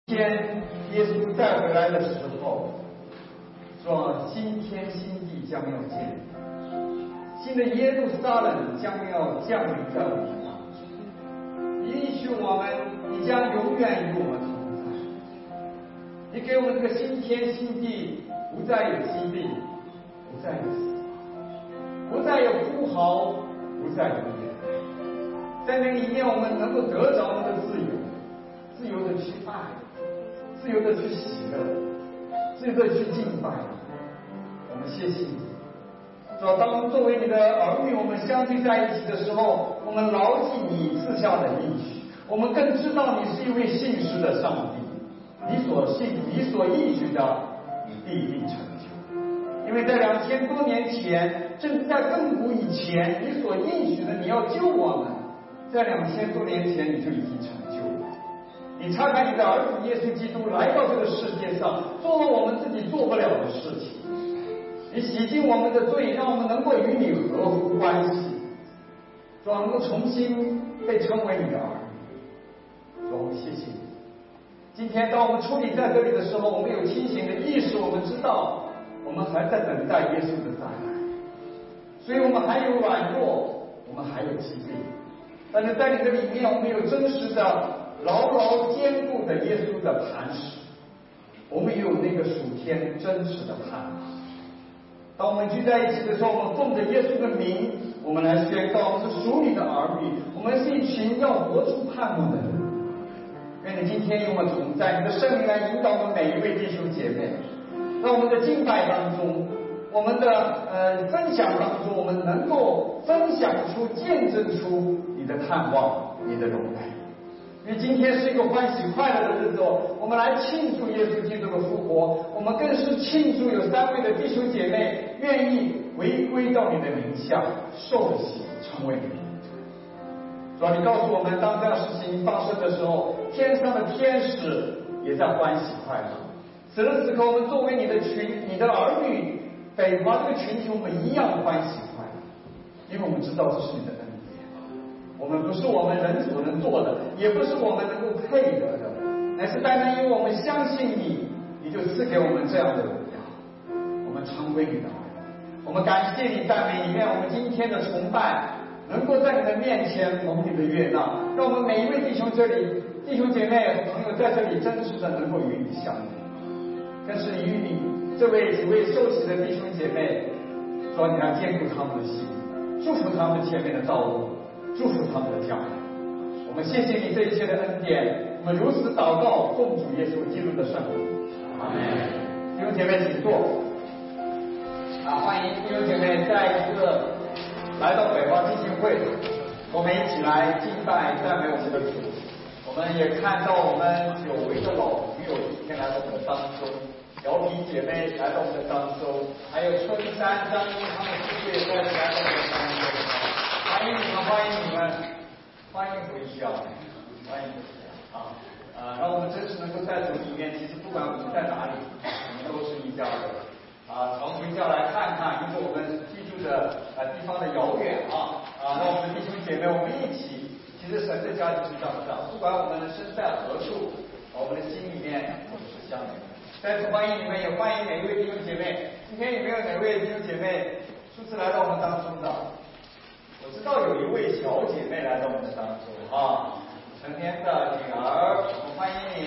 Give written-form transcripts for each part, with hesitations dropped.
天耶稣再回来的时候，说新天新地将要建立，新的耶路撒冷将要降临在我们当中。你应许我们，你将永远与我们同在。你给我们这个新天新地，不再有疾病，不再有死亡，不再有哭嚎，不再有眼泪。在那里面，我们能够得着我们的自由，自由的去爱，自由的去喜乐，自由的去敬拜。我们谢谢你。当作为你的儿女，我们相聚在一起的时候，我们牢记你赐下的应许，我们更知道你是一位信实的上帝。你所应许的，你必定成就。因为在2000多年前，甚至在亘古以前，你所应许的你要救我们，在2000多年前你就已经成就了。你差派你的儿子耶稣基督来到这个世界上，做了我们自己做不了的事情。你洗净我们的罪，让我们能够与你合乎关系，能够重新被称为你的儿女。我们谢谢你。今天当我们矗立在这里的时候，我们有清醒的意识，我们知道我们还在等待耶稣的再来，所以我们还有软弱，我们还有疾病，但是在你的里面，我们有真实的牢牢坚固的耶稣的磐石，我们有那个属天真实的盼望。当我们聚在一起的时候，我们奉着耶稣的名，我们来宣告，我们是属你的儿女，我们是一群要活出盼望的人。愿你今天与我们同在，你的圣灵来引导我们每一位弟兄姐妹，让我们的敬拜当中，我们的分享当中，我们能够分享出、见证出你的盼望、你的荣美。因为今天是一个欢喜快乐的日子，我们来庆祝耶稣基督的复活，我们更是庆祝有3位的弟兄姐妹愿意回归到你的名下，受洗成为你的门徒。主啊，你告诉我们，当这样事情发生的时候，天上的天使也在欢喜快乐。此时此刻，我们作为你的儿女，北华这个群体，我们一样欢喜快乐，因为我们知道这是你的恩典。我们不是我们人所能做的，也不是我们能够配得的，乃是单单因为我们相信你，你就赐给我们这样的荣耀，我们成为你的儿女。我们感谢你，赞美你，愿我们今天的崇拜能够在你的面前蒙你的悦纳，让我们每一位弟兄姐妹朋友在这里真实的能够与你相遇，更是与你这位几位受洗的弟兄姐妹，说你来坚固他们的心，祝福他们前面的道路，祝福他们的家人。我们谢谢你这一切的恩典，我们如此祷告，奉主耶稣基督的圣名，阿门。弟兄姐妹请坐。欢迎弟兄姐妹再一次来到北华基金会，我们一起来敬拜赞美我们的主。我们也看到我们久违的老朋友今天来到我们的当中，姚皮姐妹来到我们的当中，还有春山、张英他们4岁再次来到我们的当中。欢迎你们，欢迎你们，欢迎回家，欢迎回家让我们真是能够在主里面，其实不管我们在哪里，我们都是一家人常回家来看看，因为我们居住的地方的遥远让我们的弟兄姐妹我们一起，其实神的家就是这样子不管我们身在何处，我们的心里面总是相连。再次欢迎你们，也欢迎每一位弟兄姐妹。今天有没有哪位弟兄姐妹初次来到我们当中的？我知道有一位小姐妹来到我们的当中成年的女儿，我们欢迎你，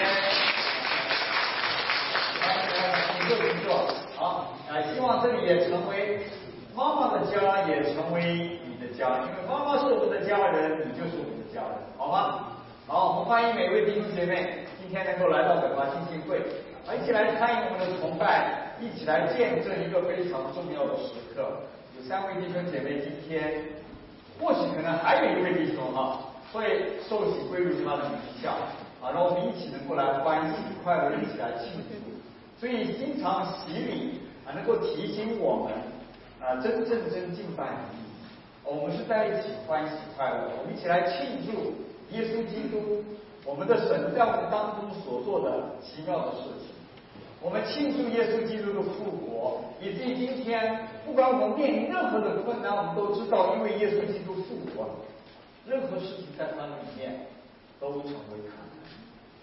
请坐。希望这里也成为妈妈的家，也成为你的家，因为妈妈是我们的家人，你就是我们的家人，好吗？好，我们欢迎每位弟兄姐妹今天能够来到北华基金会，一起来参与我们的崇拜，一起来见证一个非常重要的时刻。有3位弟兄姐妹今天，或许可能还有一位弟兄会受洗归入他的名下让我们一起能够来欢喜快乐，一起来庆祝。所以经常洗礼能够提醒我们真敬拜的意义。我们是在一起欢喜快乐，我们一起来庆祝耶稣基督，我们的神在我们当中所做的奇妙的事情。我们庆祝耶稣基督的复活，以至于今天不管我们面临任何的困难，我们都知道因为耶稣基督复活了，任何事情在他里面都成为可能。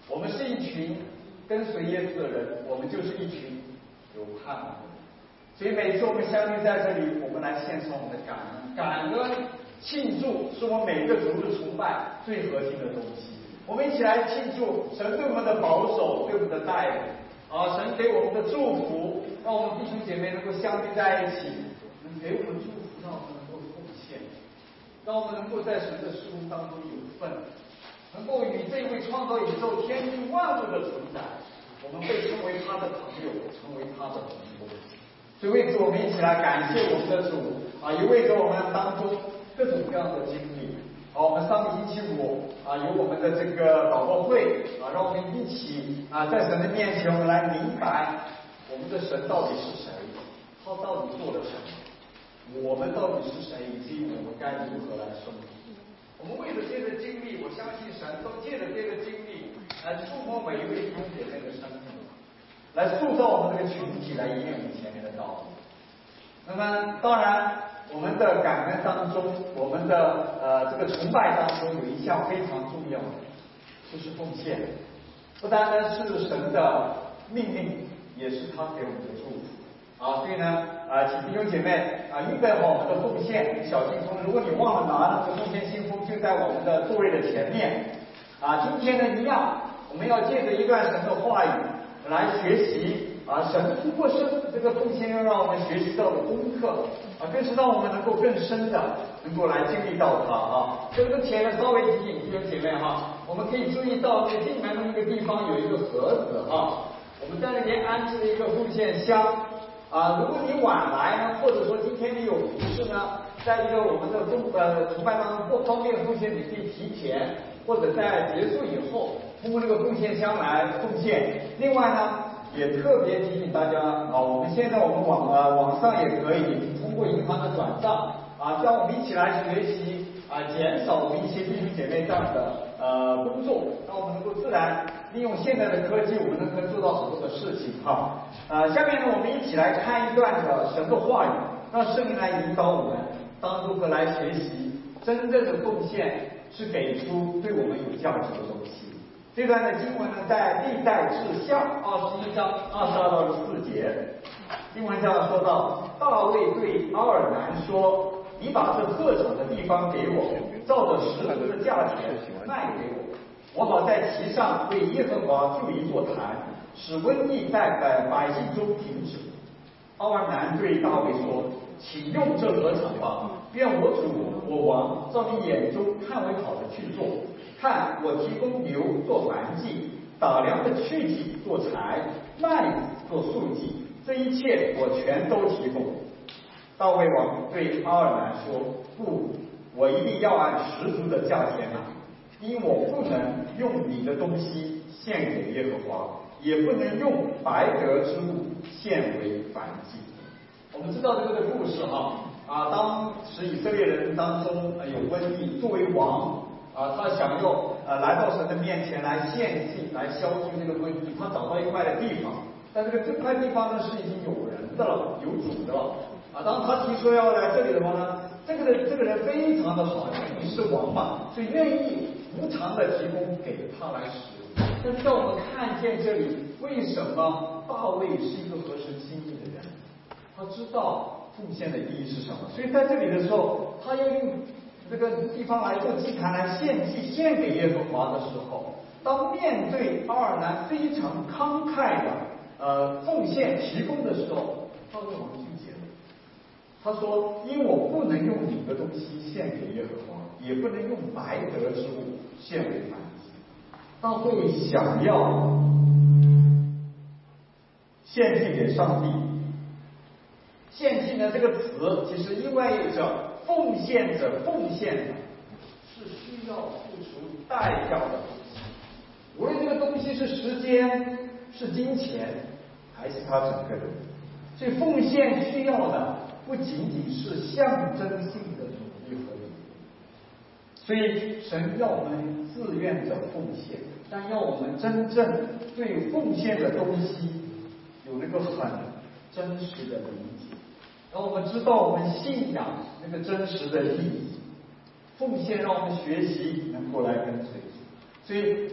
我们是一群跟随耶稣的人，我们就是一群有盼望的人。所以每次我们相遇在这里，我们来献上我们的感恩、感恩、庆祝，是我们每个主日崇拜最核心的东西。我们一起来庆祝神对我们的保守，对我们的带领啊，神给我们的祝福，让我们弟兄姐妹能够相聚在一起，能给我们祝福，让我们能够奉献，让我们能够在神的事工当中有份，能够与这位创造宇宙天地万物的存在，我们被称为他的朋友，成为他的同工。所以为此我们一起来感谢我们的主啊，也为着我们当中各种各样的经历。好，我们上个星期五啊，有我们的这个祷告会啊，让我们一起啊，在神的面前，我们来明白我们的神到底是谁，他到底做了什么，我们到底是谁，以及我们该如何来生活。我们为了这个经历，我相信神都借着这个经历来触摸每一位弟兄姐妹的生命，来塑造我们这个群体，来引领我们前面的道路。那么当然，我们的感恩当中，我们的这个崇拜当中，有一项非常重要的，就是奉献。不单单是神的命令，也是他给我们的祝福啊。所以呢，请弟兄姐妹预备好我们的奉献小信封。如果你忘了拿那个奉献信封，就在我们的座位的前面啊。今天呢，一样，我们要借着一段神的话语来学习啊，神通过这个奉献要让我们学习到的功课啊，更是让我们能够更深的能够来经历到它啊。这个前面稍微提醒弟兄姐妹哈，我们可以注意到那个进门的那个地方有一个盒子哈，我们在那边安置了一个奉献箱啊。如果你晚来呢，或者说今天你有服事呢，在这个我们的崇拜当中不方便奉献，你可以提前或者在结束以后通过这个奉献箱来奉献。另外呢，也特别提醒大家啊，我们现在我们网上也可以通过银行的转账啊，让我们一起来学习啊，减少我们一些弟兄姐妹这样的工作，让我们能够自然利用现在的科技，我们能够做到很多的事情哈。下面呢，我们一起来看一段的神的话语，让圣灵来引导我们当如何来学习真正的奉献是给出对我们有价值的东西。这段的经文呢，在历代志下21章22到24节，经文上说到，大卫对阿尔南说：“你把这特产的地方给我，照着10足的价钱卖给我，我好在其上为耶和华筑一座坛，使瘟疫在百姓中停止。”阿尔南对大卫说：“请用这特产吧，愿我主我王照你眼中看为好的去做。看我提供牛做燔祭，打粮的去体做柴，麦子做素祭，这一切我全都提供。”大卫王对阿尔南说：“不，我一定要按10足的价钱拿，因我不能用你的东西献给耶和华，也不能用白得之物献为燔祭。”我们知道这个的故事哈当时以色列人当中有瘟疫，作为王他想要来到神的面前来献祭，来消除这个瘟疫。他找到一块的地方，但这块地方呢是已经有人的了，有主的了当他提出要来这里的话呢，这个人非常的好，你是王嘛，所以愿意无偿的提供给他来使用。但是让我们看见这里，为什么大卫是一个合神心意的人？他知道奉献的意义是什么，所以在这里的时候，他要用这个地方来做祭坛来献祭，献给耶和华的时候，当面对阿尔南非常慷慨的奉献提供的时候，大卫王拒绝了。他说：“因我不能用你的东西献给耶和华，也不能用白得之物献为燔祭。”大卫想要献祭给上帝。献祭呢这个词其实意味着奉献者奉献的是需要付出代价的东西，无论这个东西是时间、是金钱，还是他整个人。所以奉献需要的不仅仅是象征性的努力和礼物，所以神要我们自愿的奉献，但要我们真正对奉献的东西有那个很真实的理解，让我们知道我们信仰那个真实的意义。奉献让我们学习能够来跟随主，所以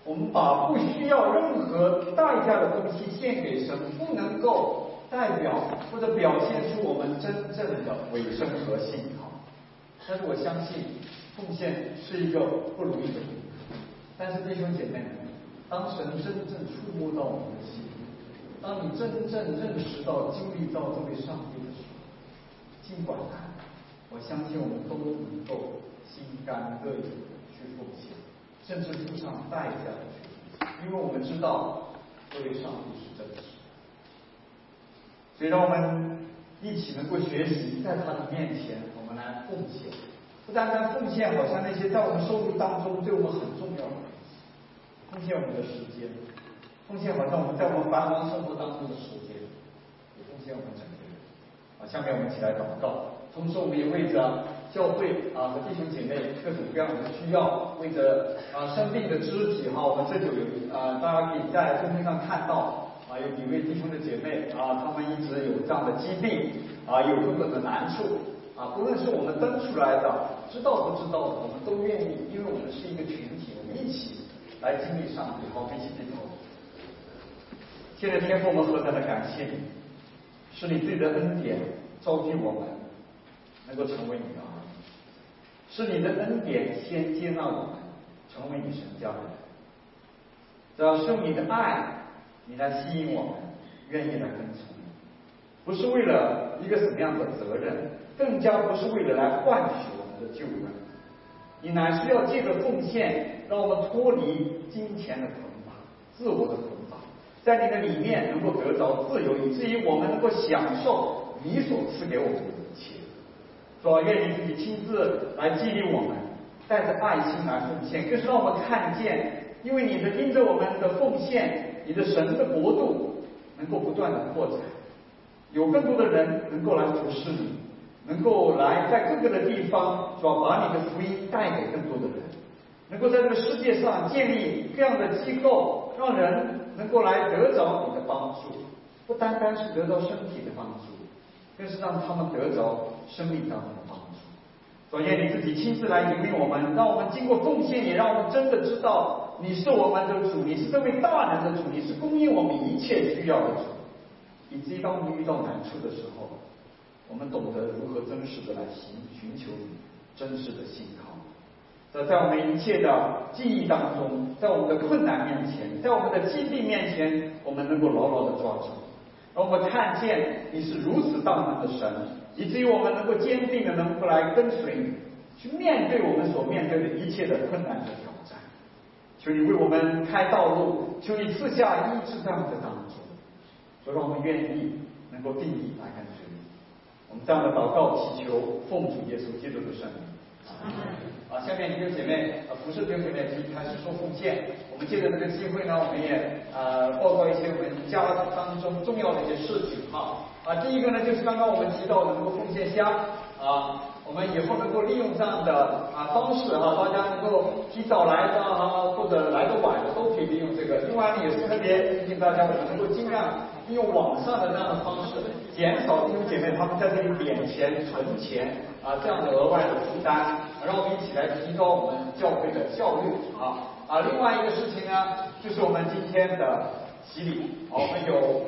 我们把不需要任何代价的东西献给神，不能够代表或者表现出我们真正的委身和信靠。但是我相信奉献是一个不容易的功课。但是弟兄姐妹们，当神真正触摸到我们的心，当你真正认识到、经历到这位上帝的时候，尽管难，我相信我们都能够心甘乐意的去奉献，甚至付上代价的去奉献，因为我们知道这位上帝是真实的。所以让我们一起能够学习，在他的面前，我们来奉献。不单单奉献，好像那些在我们收入当中对我们很重要的东西，奉献我们的时间，奉献好像我们在我们繁忙生活当中的时间，也奉献我们整个人。下面我们一起来祷告。同时，我们也为着教会和弟兄姐妹各种各样的需要，为着生病的肢体我们这就有大家可以在公屏上看到有几位弟兄的姐妹他们一直有这样的疾病有各个的难处不论是我们登出来的，知道不知道的，我们都愿意，因为我们是一个群体，我们一起来经历上帝。好，我们一起低头。现在天父，我们何等的感谢你，是你自己的恩典召集我们能够成为你的儿女，是你的恩典先接纳我们成为你神家的人。只要是用你的爱，你来吸引我们，愿意来跟从你，不是为了一个什么样的责任，更加不是为了来换取我们的救恩，你乃是要借着奉献，让我们脱离金钱的捆绑、自我的捆绑，在你的里面能够得着自由，以至于我们能够享受你所赐给我们的一切。主啊，愿你自己亲自来激励我们，带着爱心来奉献，更是让我们看见，因为因着我们的奉献，你的神的国度能够不断的扩展，有更多的人能够来服侍你，能够来在各个的地方，主要把你的福音带给更多的人，能够在这个世界上建立这样的机构，让人能够来得着你的帮助，不单单是得到身体的帮助，更是让他们得着生命当中的帮助。所以愿你自己亲自来引领我们，让我们经过奉献，也让我们真的知道你是我们的主，你是这位大能的主，你是供应我们一切需要的主，以至于当我们遇到难处的时候，我们懂得如何真实的来寻求你，真实的信靠。在我们一切的记忆当中，在我们的困难面前，在我们的疾病面前，我们能够牢牢的抓住，让我们看见你是如此大能的神，以至于我们能够坚定的能够来跟随你，去面对我们所面对的一切的困难和挑战。求你为我们开道路，求你赐下医治在我们的当中，就让我们愿意能够定义来跟随你。我们这样的祷告祈求，奉主耶稣基督的圣名。下面弟兄姐妹，不是弟兄姐妹已经开始说奉献，我们借着这个机会呢，我们也报告一些我们家当中重要的一些事情第一个呢，就是刚刚我们提到的能够奉献箱我们以后能够利用这样的方式大家能够提早来的或者来的晚的都可以利用这个。另外呢，也是特别提醒大家，我们能够尽量利用网上的这样的方式，减少弟兄姐妹他们在这里点钱、存钱这样的额外的负担，让我们一起来提高我们教会的效率另外一个事情呢，就是我们今天的洗礼我们有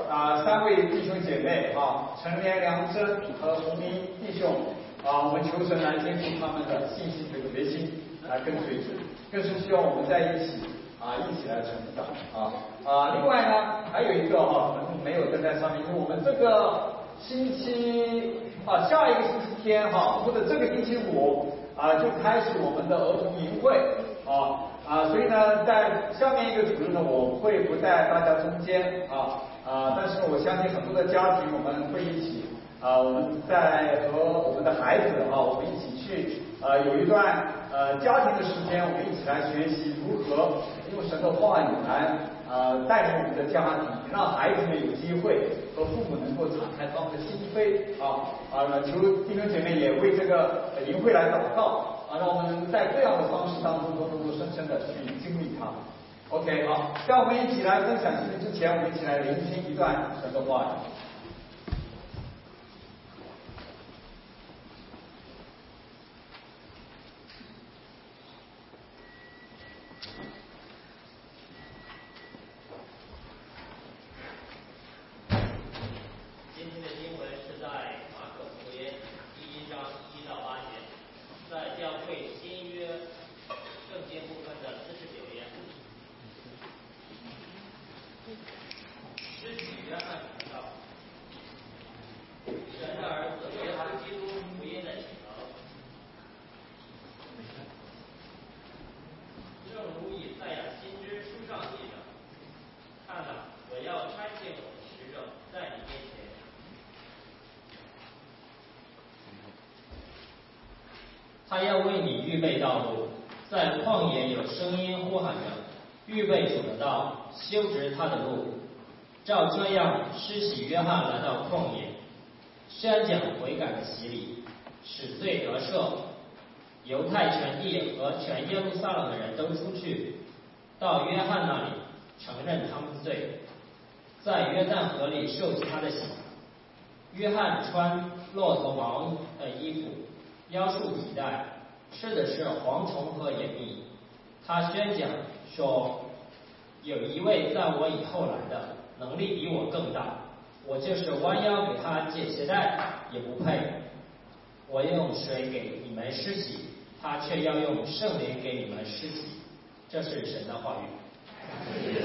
3位弟兄姐妹陈连、梁真和洪明弟兄我们求神来坚固他们的信心这个决心，来跟随主，更是希望我们在一起一起来成长另外呢，还有一个可能没有登在上面，就是我们这个星期下一个星期天或者这个星期五就开始我们的儿童营会所以呢，在下面一个主日呢，我会不在大家中间但是我相信很多的家庭我们会一起我们在和我们的孩子我们一起去有一段家庭的时间，我们一起来学习如何用神的话语来带领我们的家庭，让孩子们有机会和父母能够敞开他们的心扉求弟兄姐妹也为这个营会来祷告让我们在这样的方式当中都能够深深的去经历它。OK 在我们一起来分享信息之前，我们一起来聆听一段神的话语。 翰传道，神的儿子约翰基督福音的启蒙。正如以赛亚先知书上记着，看哪，我要差遣我的使者在你面前。他要为你预备道路，在旷野有声音呼喊着，预备主的道，修直他的路。照这样，施洗约翰来到旷野，宣讲悔改的洗礼，使罪得赦。犹太全地和全耶路撒冷的人都出去，到约翰那里，承认他们的罪，在约旦河里受他的洗。约翰穿骆驼毛的衣服，腰束皮带，吃的是蝗虫和野蜜。他宣讲说，有一位在我以后来的，能力比我更大，我就是弯腰给他解鞋带也不配。我用水给你们施洗，他却要用圣灵给你们施洗。这是神的话语。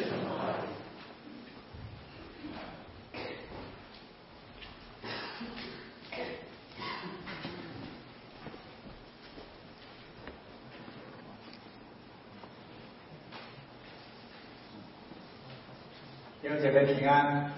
弟兄姐妹平安。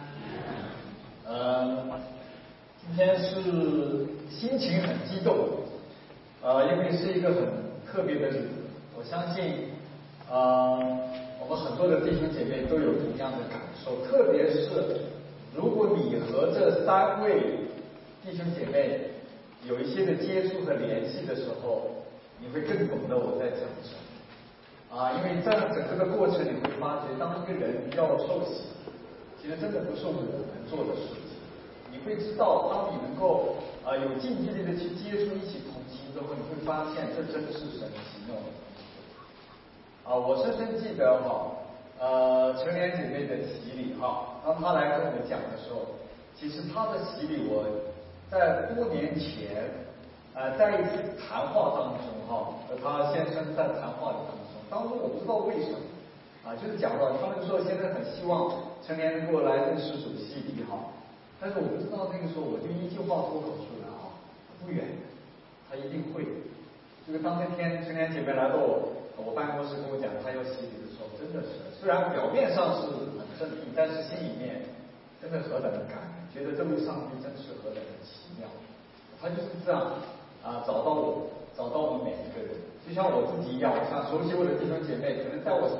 今天是心情很激动，因为是一个很特别的日子。我相信，我们很多的弟兄姐妹都有同样的感受，特别是如果你和这3位弟兄姐妹有一些的接触和联系的时候，你会更懂得我在讲什么。因为在整个的过程，你会发觉，当一个人要受洗，其实真的不是我们做的事情。你会知道，当你能够有近距离的去接触、一起同行之后，你会发现这真是神奇妙的我深深记得成年姐妹的洗礼当她来跟我讲的时候，其实她的洗礼我在多年前在一次谈话当中和她先生在谈话当中，当时我不知道为什么就是讲到他们说现在很希望成年人过来认识主洗礼但是我不知道那个时候我就一句话脱口出来不远，他一定会。这个当那天成年姐妹来到我办公室跟我讲她要洗礼的时候，真的是虽然表面上是很正义，但是心里面真的何等的感恩，觉得这位上帝真是何等的奇妙。他就是这样找到我，找到我们每一个人。就像我自己一样，我想熟悉我的弟兄姐妹，可能在我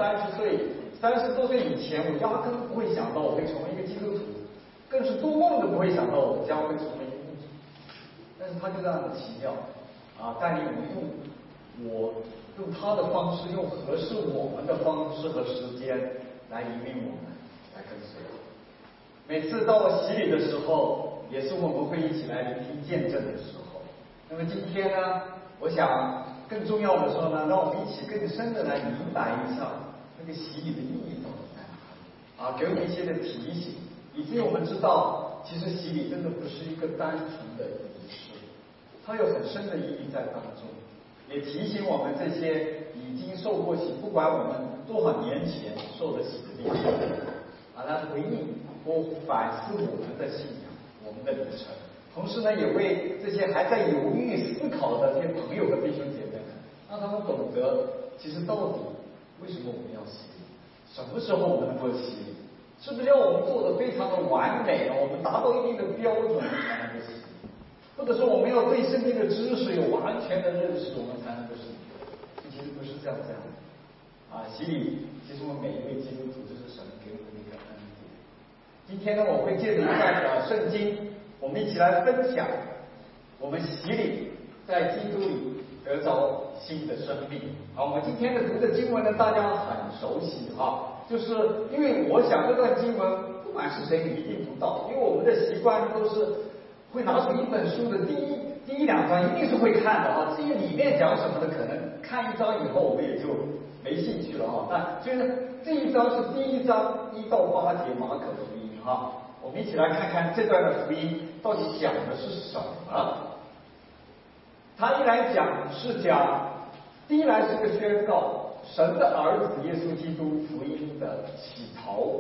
30多岁以前，我压根不会想到我会成为一个基督徒，更是做梦都不会想到我将会成为一个基督徒。但是他就这样的奇妙带领我们用他的方式，用合适我们的方式和时间来引领我们来跟随。每次到我洗礼的时候，也是我们会一起来聆听见证的时候。那么今天呢，我想更重要的说呢，让我们一起更深的来明白一下那个洗礼的意义到底在哪里给我们一些的提醒，以至于我们知道，其实洗礼真的不是一个单纯的仪式，它有很深的意义在当中，也提醒我们这些已经受过洗，不管我们多少年前受了洗的弟兄来回应或反思我们的信仰，我们的旅程。同时呢，也为这些还在犹豫思考的这些朋友和弟兄姐妹们，让他们懂得，其实到底为什么我们要洗礼？什么时候我们能够洗礼？是不是要我们做的非常的完美我们达到一定的标准才能够洗礼？或者说我们要对圣经的知识有完全的认识，我们才能够洗礼？其实不是这样的洗礼，其实我们每一位基督徒，这是神给我们的一个恩典。今天呢，我会借着一段圣经，我们一起来分享我们洗礼在基督里得着新的生命。我们今天的读的经文呢，大家很熟悉就是因为我想这段经文不管是谁你一定读到，因为我们的习惯都是会拿出一本书的第一两章一定是会看的至于里面讲什么的，可能看一章以后我们也就没兴趣了所以呢，这一章是第1章1到8节马可福音我们一起来看看这段的福音到底讲的是什么。他一来讲是第一来是个宣告神的儿子耶稣基督福音的起头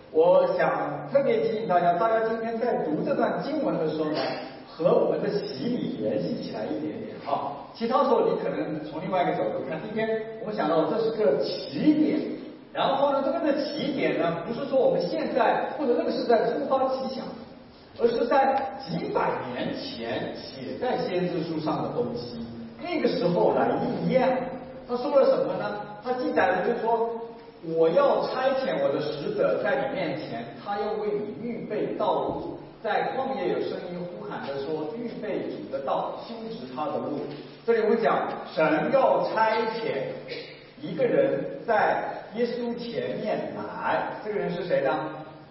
我想特别提醒大家今天在读这段经文的时候呢，和我们的洗礼联系起来一点点啊。其他时候你可能从另外一个角度看，今天我们想到这是个起点，然后呢，这个的起点呢，不是说我们现在或者那个时代突发奇想，而是在几百年前写在先知书上的东西，那个时候来应验。他说了什么呢？他记载了就是说，我要差遣我的使者在你面前，他要为你预备道路，在旷野有声音呼喊着说，预备主的道，修直他的路。这里我们讲，神要差遣一个人在耶稣前面来，这个人是谁呢？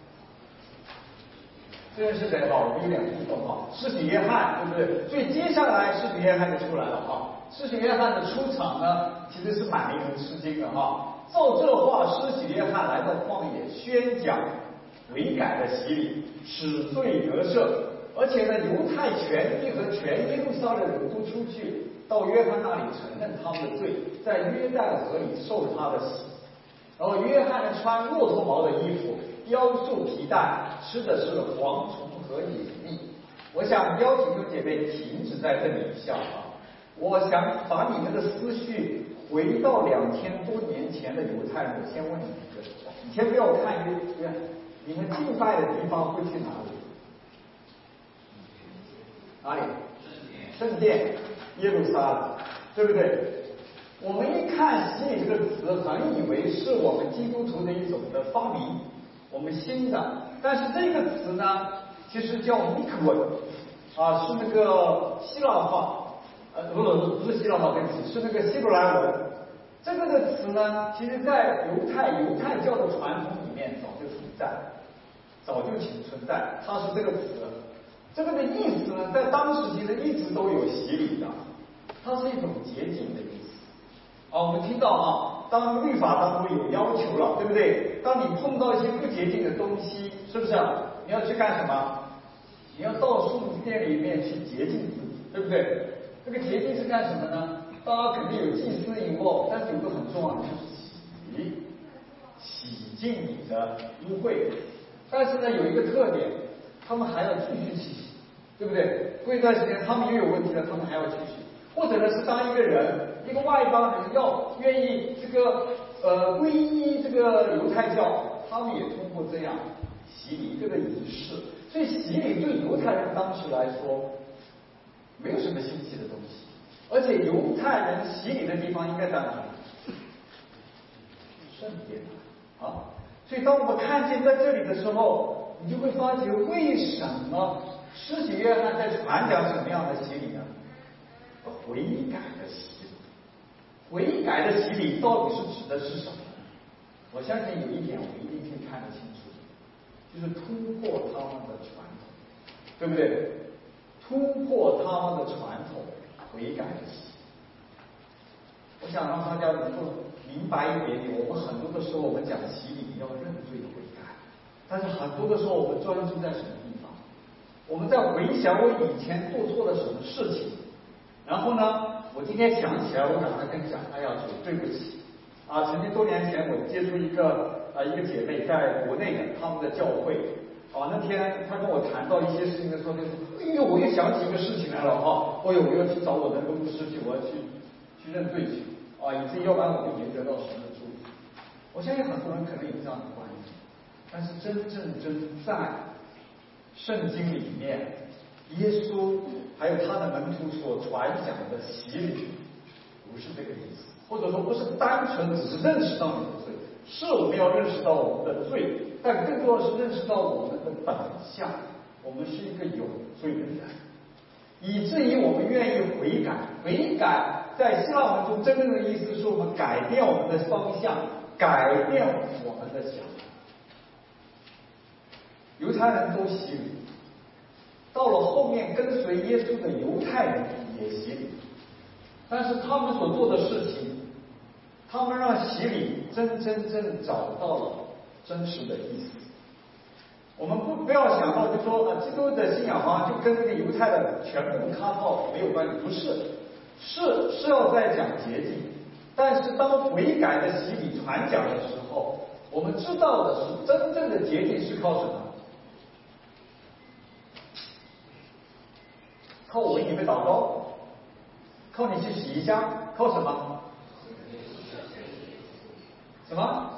这个人是谁？好，我们有两部分哈，施洗约翰，对不对？所以接下来施洗约翰就出来了哈。施洗约翰的出场呢，其实是蛮令人吃惊的哈。照这话，施洗约翰来到旷野，宣讲悔改的洗礼，使罪得赦，而且呢，犹太全地和全耶路撒冷人都出去到约翰那里承认他们的罪，在约旦河里受他的洗。然后约翰呢，穿骆驼毛的衣服，腰束皮带，吃的是蝗虫和野蜜。我想邀请弟兄姐妹停止在这里一下啊。我想把你们的思绪回到2000多年前的犹太人。我先问你一个，你先不要看约，你们敬拜的地方会去哪里？哪里？圣殿，耶路撒冷，对不对？我们一看洗礼这个词，很以为是我们基督徒的一种的发明，我们新的。但是这个词呢，其实叫 mikvah 啊，是那个希腊话。不是希腊话，对不起，是那个希伯来文。这个的词呢，其实在犹太教的传统里面早就存在，它是这个词。这个的意思呢，在当时其实一直都有洗礼的，它是一种洁净的意思。我们听到啊，当律法当中有要求了，对不对？当你碰到一些不洁净的东西，是不是啊？你要去干什么？你要到圣殿里面去洁净自己，对不对？这个洁净是干什么呢？当然肯定有祭司以后，但是有个很重要的就是洗净你的污秽。但是呢，有一个特点，他们还要继续洗，对不对？过一段时间他们又有问题了，他们还要继续。或者呢，是当一个人，一个外邦人要愿意这个皈依这个犹太教，他们也通过这样洗礼这个仪式。所以洗礼对犹太人当时来说没有什么新奇的东西，而且犹太人洗礼的地方应该在哪里？圣殿啊！所以当我们看见在这里的时候，你就会发觉为什么施洗约翰在传讲什么样的洗礼呢？悔改的洗礼。悔改的洗礼到底是指的是什么？我相信有一点我们一定可以看得清楚，就是突破他们的传统，对不对？突破他们的传统，悔改的洗。我想让大家能够明白一点点，我们很多的时候我们讲洗礼要认罪悔改，但是很多的时候我们专注在什么地方？我们在回想我以前做错了什么事情，然后呢，我今天想起来，我赶快跟讲，哎呀，主对不起啊！曾经多年前我接触一个姐妹，在国内的他们的教会。那天他跟我谈到一些事情的时候，就说：“哎呦，我又想起一个事情来了哈！我要去找我的那个牧师去，我要去认罪去以至于要不然我就没得到神的祝福。”我相信很多人可能有这样的观念，但是真在圣经里面，耶稣还有他的门徒所传讲的洗礼，不是这个意思，或者说不是单纯只是认识到你的罪，是我们要认识到我们的罪。但更多的是认识到我们的本相，我们是一个有罪的人，以至于我们愿意悔改。悔改在希腊文中真正的意思是我们改变我们的方向，改变我们的想法。犹太人都洗礼，到了后面跟随耶稣的犹太人也洗礼，但是他们所做的事情，他们让洗礼真找到了真实的意思。我们不要想到就说基督的信仰好像就跟这个犹太的全部卡套没有关系，不是，是要在讲洁净。但是当悔改的洗礼传讲的时候， 我们知道的是真正的洁净是靠什么？靠我为你们祷告，靠你去洗一下，靠什么？什么？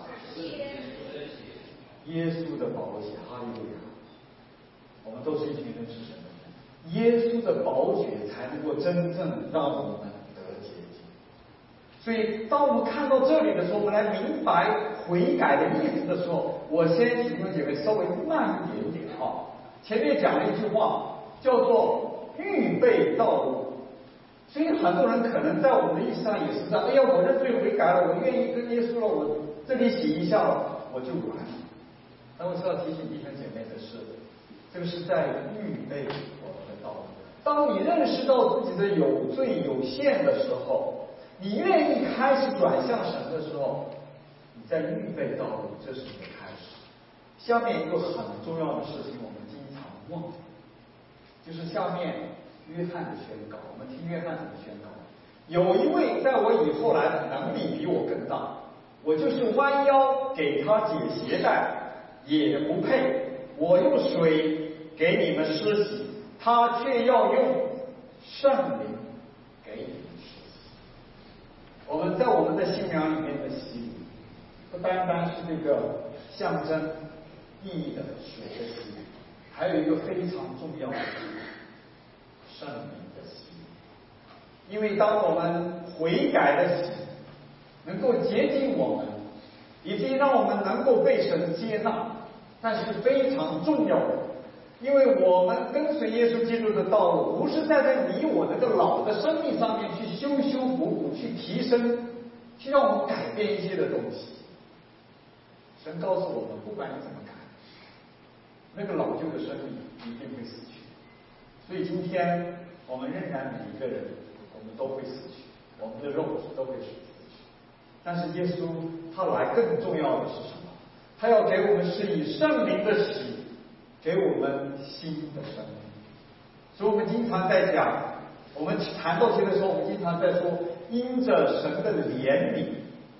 耶稣的宝血，哈利路亚！我们都是一群认识神的人，耶稣的宝血才能够真正让我们得洁净。所以，当我们看到这里的时候，我们来明白悔改的意思的时候，我先请弟兄姐妹稍微慢一点点啊。前面讲了一句话，叫做预备道路。所以很多人可能在我们的意识上也是这样，哎呀，我认罪悔改了，我愿意跟耶稣了，我这里洗一下了，我就完了。但我是要提醒弟兄姐妹的是，这个是在预备我们的道路。当你认识到自己的有罪有限的时候，你愿意开始转向神的时候，你在预备道路，这是你的开始。下面一个很重要的事情，我们经常忘，就是下面约翰的宣告。我们听约翰怎么宣告：有一位在我以后来的能力比我更大，我就是弯腰给他解鞋带也不配。我用水给你们施洗，他却要用圣灵给你们施洗。我们在我们的信仰里面的洗礼，不单单是这个象征意义的水的洗礼，还有一个非常重要的圣灵的洗礼。因为当我们悔改的洗能够洁净我们，以及让我们能够被神接纳，但是非常重要的，因为我们跟随耶稣基督的道路，不是在你我那个老的生命上面去修修补补，去提升，去让我们改变一些的东西。神告诉我们，不管你怎么改，那个老旧的生命一定会死去。所以今天我们仍然每一个人，我们都会死去，我们的肉体都会死去。但是耶稣他来更重要的是什么？他要给我们是以圣灵的洗，给我们新的生命。所以我们经常在讲，我们谈到这个时候，我们经常在说，因着神的怜悯，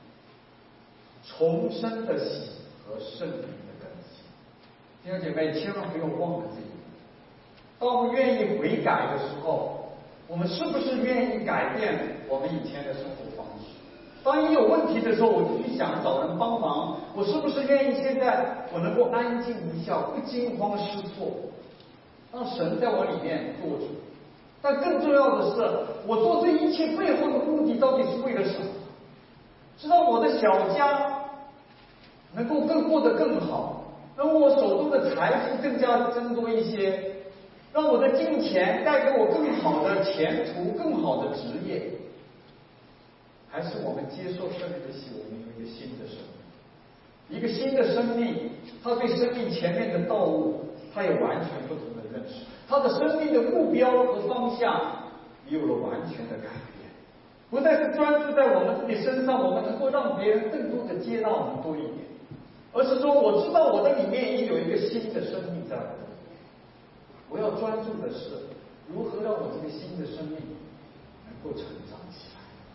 重生的洗和圣灵的更新。弟兄姐妹，千万不要忘了这一点。当我们愿意悔改的时候，我们是不是愿意改变我们以前的生活方式？当一有问题的时候，我就去想找人帮忙。我是不是愿意现在我能够安静一下，不惊慌失措，让神在我里面做主？但更重要的是，我做这一切背后的目的到底是为了什么？是让我的小家能够过得更好，让我手中的财富更加增多一些，让我的金钱带给我更好的前途、更好的职业。还是我们接受圣灵的洗，我们有一个新的生命，一个新的生命，他对生命前面的道路，他有完全不同的认识，他的生命的目标和方向有了完全的改变，不再是专注在我们自己身上，我们能够让别人更多的接纳我们多一点，而是说我知道我的里面也有一个新的生命在我的里面，我要专注的是如何让我这个新的生命能够成长起来。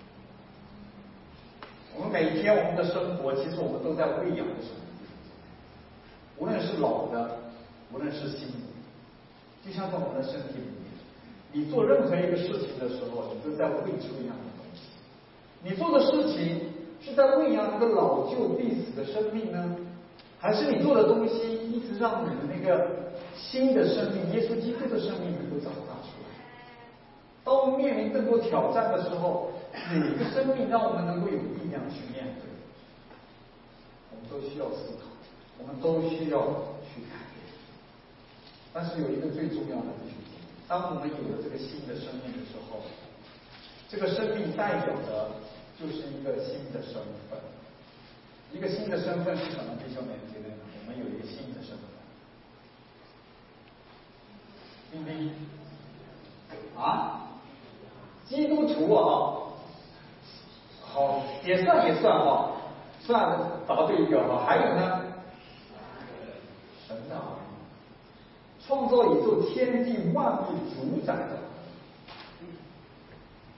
我们每一天我们的生活，其实我们都在喂养着什么？无论是老的，无论是新的，就像在我们的身体里面，你做任何一个事情的时候，你都在喂出一样的东西。你做的事情是在喂养那个老旧必死的生命呢，还是你做的东西一直让你的那个新的生命，耶稣基督的生命能够长大出来？当我们面临更多挑战的时候，哪个生命让我们能够有力量去面对？我们都需要思考，我们都需要去改变。但是有一个最重要的事情，当我们有了这个新的生命的时候，这个生命代表的就是一个新的身份。一个新的身份是什么？弟兄们觉得呢？我们有一个新的身份。冰冰啊，基督徒啊。好，也算啊，算答对一个啊。还有呢，神的儿女，创造宇宙天地万物主宰的，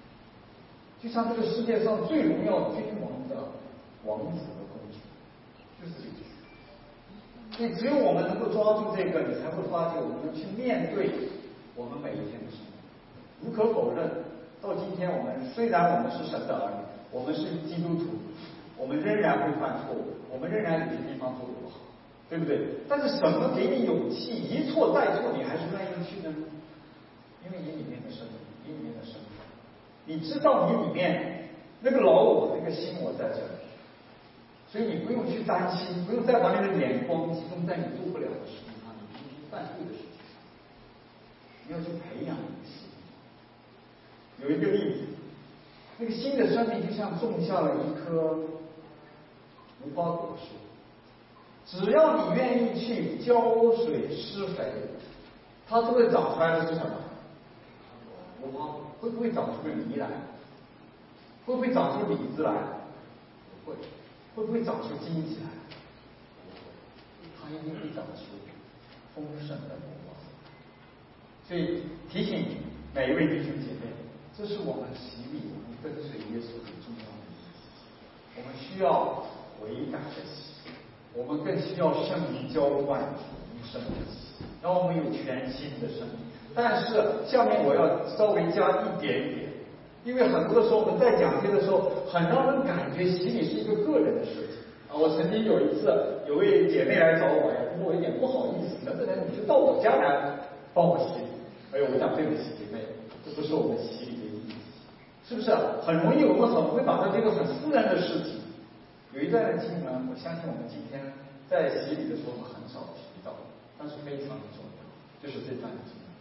就像这个世界上最荣耀君王的王子和公主， 就是这个意思。所以只有我们能够抓住这个，你才会发觉我们能去面对我们每一天的生活。无可否认，到今天我们虽然我们是神的儿女，我们是基督徒，我们仍然会犯错误，我们仍然有些地方做得不好，对不对？但是什么给你勇气一错再错，你还是愿意去呢？因为你里面的生命，你里面的生命，你知道你里面那个老我，那个新我在这里，所以你不用去担心，不用再把你的眼光集中在你做不了的事情上，你必须犯错的事情上，你要去培养你的心。有一个例子，那个新的生命就像种下了一棵无花果树，只要你愿意去浇水施肥，它就会长出来的是什么？无花果。会不会长出个梨来？会不会长出李子来？不会。会不会长出荆棘来？不会。它一定会长出丰盛的果子。所以提醒每一位弟兄姐妹，这是我们洗礼，我们跟随耶稣很重要的意义。我们需要悔改的洗，我们更需要圣灵浇灌一生的洗，让我们有全新的生命。但是下面我要稍微加一点点，因为很多的时候我们在讲经的时候，很让人感觉洗礼是一个个人的事情啊。我曾经有一次，有位姐妹来找我呀，我有点不好意思，能不能你就到我家来帮我洗礼？哎呦，我讲对不起姐妹，这不是我们洗礼的意义，是不是？很容易我们很会把它这个很私人的事情。有一段的经文，我相信我们今天在洗礼的时候很少提到，但是非常的重要，就是这段经文。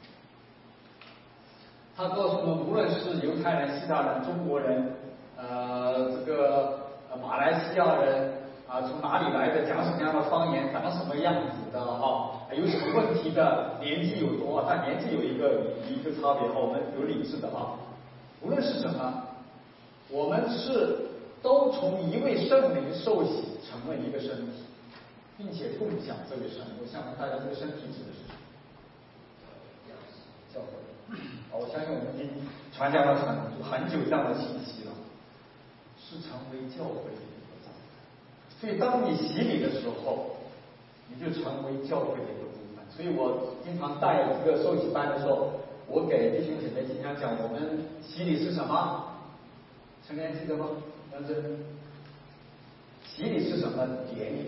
他告诉我们，无论是犹太人、希腊人、中国人，马来西亚人啊，从哪里来的，讲什么样的方言，长什么样子的哈，有什么问题的，年纪有多，但年纪有一个差别哈，我们有理智的哈。无论是什么，我们都从一位圣灵受洗，成为一个身体，并且共享这个身体。我想问大家，这个身体指的是什么？教会。我相信我们已经传讲了很久这样的信息了，是成为教会的一部分。所以当你洗礼的时候，你就成为教会的一个部分。所以我经常带这个受洗班的时候，我给弟兄姐妹经常讲，我们洗礼是什么？成年记得吗？但是洗礼是什么典礼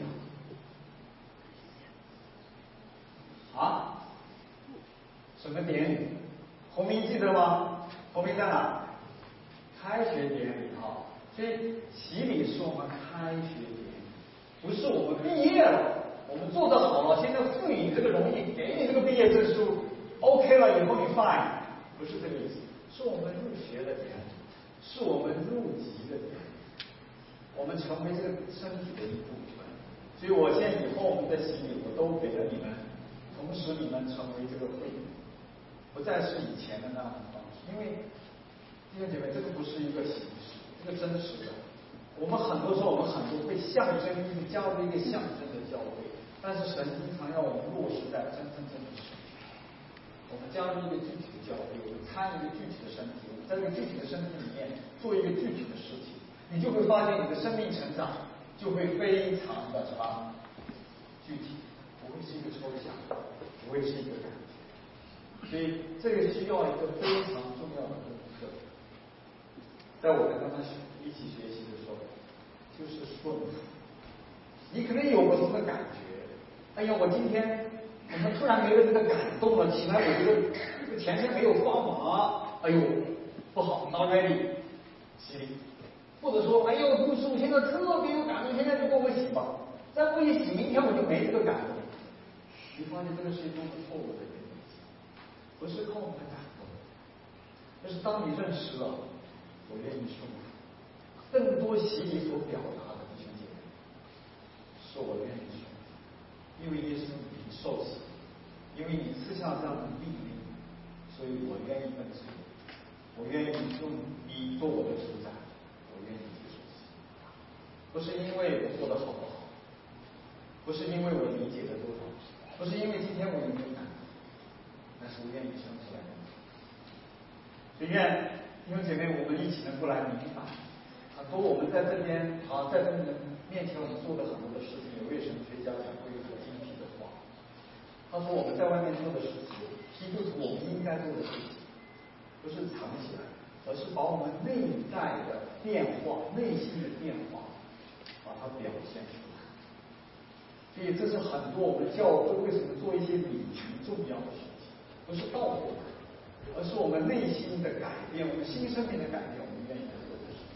啊？什么典礼？洪明记得吗？洪明在哪？开学典礼哈。所以洗礼是我们开学典礼，不是我们毕业了，我们做得好了，现在赋予你这个荣誉，给你这个毕业证书 ，OK 了，以后你 fine， 不是这个意思，是我们入学的典礼，是我们入籍的典礼，我们成为这个身体的一部分。所以我现在以后我们的洗礼，我都给了你们，同时你们成为这个会员。不再是以前的那样的方式，因为弟兄姐妹，这个不是一个形式，这个真实的。我们很多时候，我们很多会象征意义加入一个象征的教会，但是神经常要我们落实在真正的实体。我们加入一个具体的教会，我们参与一个具体的身体，我们在这个具体的身体里面做一个具体的事情，你就会发现你的生命成长就会非常的什么具体，不会是一个抽象，不会是一个感觉。所以这个需要一个非常重要的功课，在我跟他们一起学习的时候，就是顺服。你可能有不同的感觉，哎呀，我今天怎么突然没有这个感动了？起来我觉得这个前天没有帮忙，哎呦不好 ，not ready， 洗礼。或者说，哎呦，牧师，我现在特别有感动，现在就给我洗吧，再不一洗，明天我就没这个感动。你发现这个是一种错误的。不是靠我们的感动，而是当你认识了，我愿意顺服。更多洗礼所表达的弟兄姐妹，是我愿意顺服，因为耶稣已经受洗，因为你赐下这样的命令，所以我愿意跟随，我愿意用你做我的主宰，我愿意去受洗。不是因为我做的好不好，不是因为我理解的多少，不是因为今天我有没有感动。但是我愿意生出来的，所以愿弟兄姐妹，我们一起能够来明白，很多我们在这边在这边面前我们做的很多的事情，有位神学家讲过一个很精辟的话，他说我们在外面做的事情，基督徒我们应该做的事情，不是藏起来，而是把我们内在的变化、内心的变化，把它表现出来。所以这是很多我们教会为什么做一些礼仪重要的事情，不是道德，而是我们内心的改变，我们新生命的改变，我们愿意做的事情。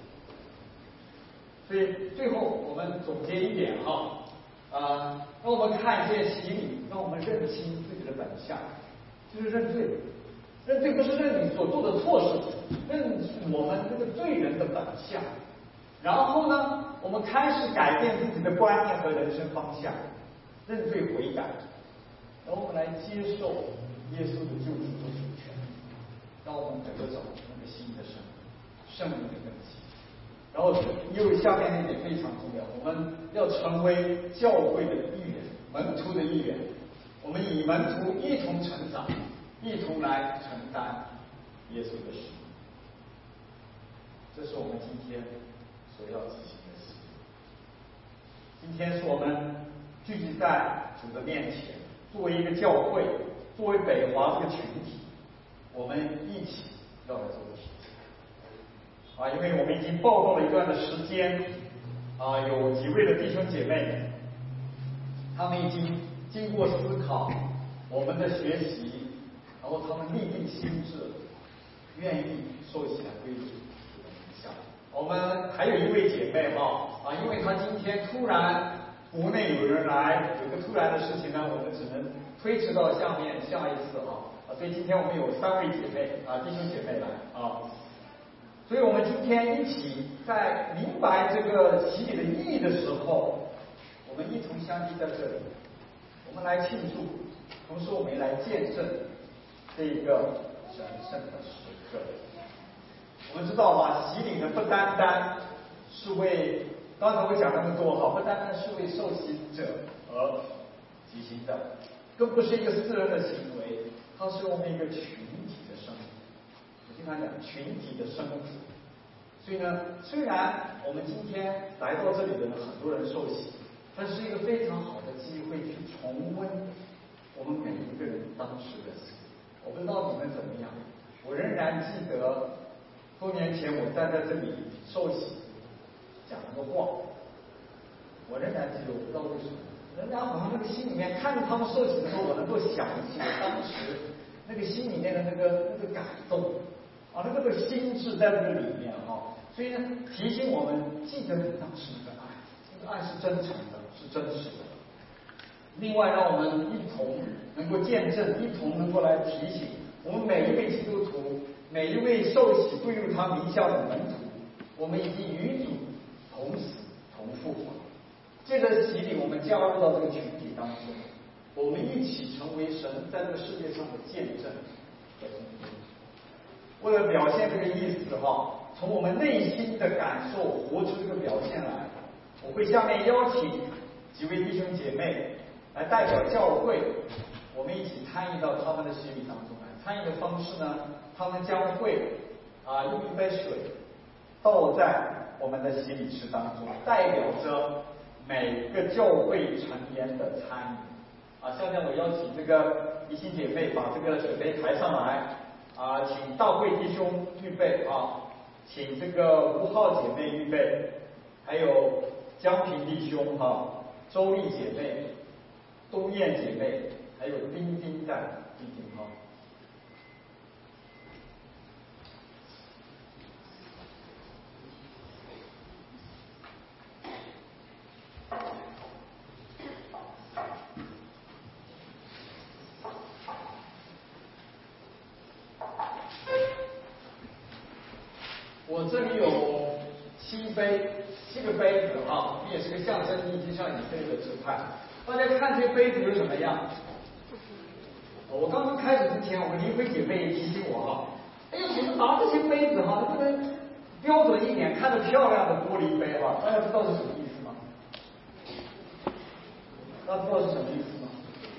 所以最后我们总结一点哈，让我们看这些洗礼，让我们认清自己的本相，就是认罪。认罪不是认你所做的错事情，认我们这个罪人的本相。然后呢，我们开始改变自己的观念和人生方向，认罪悔改，然后我们来接受耶稣的救赎和主权，让我们得着那个新的生命的根基。然后又下面那点非常重要，我们要成为教会的一员，门徒的一员。我们以门徒一同成长，一同来承担耶稣的使命。这是我们今天所要执行的事。今天是我们聚集在主的面前，作为一个教会，作为北华这个群体，我们一起要来做的事情。因为我们已经报告了一段的时间，有几位的弟兄姐妹，他们已经经过思考，我们的学习，然后他们立定心智，愿意受洗来归主。我们还有一位姐妹因为她今天突然国内有人来，有个突然的事情呢，我们只能推迟到下一次所以今天我们有3位姐妹弟兄姐妹来所以我们今天一起在明白这个洗礼的意义的时候，我们一同相聚在这里，我们来庆祝，同时我们也来见证这一个神圣的时刻。我们知道洗礼呢不单单是为，刚才我讲那么多不单单是为受洗者而举行的，更不是一个私人的行为，它是我们一个群体的生活。我经常讲群体的生活。所以呢，虽然我们今天来到这里的很多人受洗，但是一个非常好的机会去重温我们每一个人当时的事。我不知道你们怎么样，我仍然记得多年前我站在这里受洗讲了个话，我仍然记得，我不知道为什么，仍然好像那个心里面看着他们受洗的时候，我能够想起当时那个心里面的那个感动那个心智在这个里面所以呢，提醒我们记得你当时那个爱，那个爱是真诚的，是真实的。另外，让我们一同能够见证，一同能够来提醒我们每一位基督徒，每一位受洗归入他名下的门徒，我们已经与主同死同复活。借着洗礼，我们加入到这个群体当中，我们一起成为神在这个世界上的见证和中心。为了表现这个意思从我们内心的感受活出这个表现来，我会下面邀请几位弟兄姐妹来代表教会，我们一起参与到他们的洗礼当中来。参与的方式呢，他们将会用一杯水倒在我们的洗礼池当中，代表着每个教会成员的参与下面我邀请这个弟兄姐妹把这个水杯抬上来请大会弟兄预备请这个吴浩姐妹预备，还有江平弟兄周丽姐妹、东燕姐妹，还有丁丁在弟兄我这里有7个杯子也是个象征意义，就像以色列的支派。大家看这杯子有什么样？我刚刚开始之前，我们林辉姐妹也提醒我哎呀，你们拿这些杯子能不能标准一点，看着漂亮的玻璃杯大家知道是什么意思吗？大家知道是什么意思吗？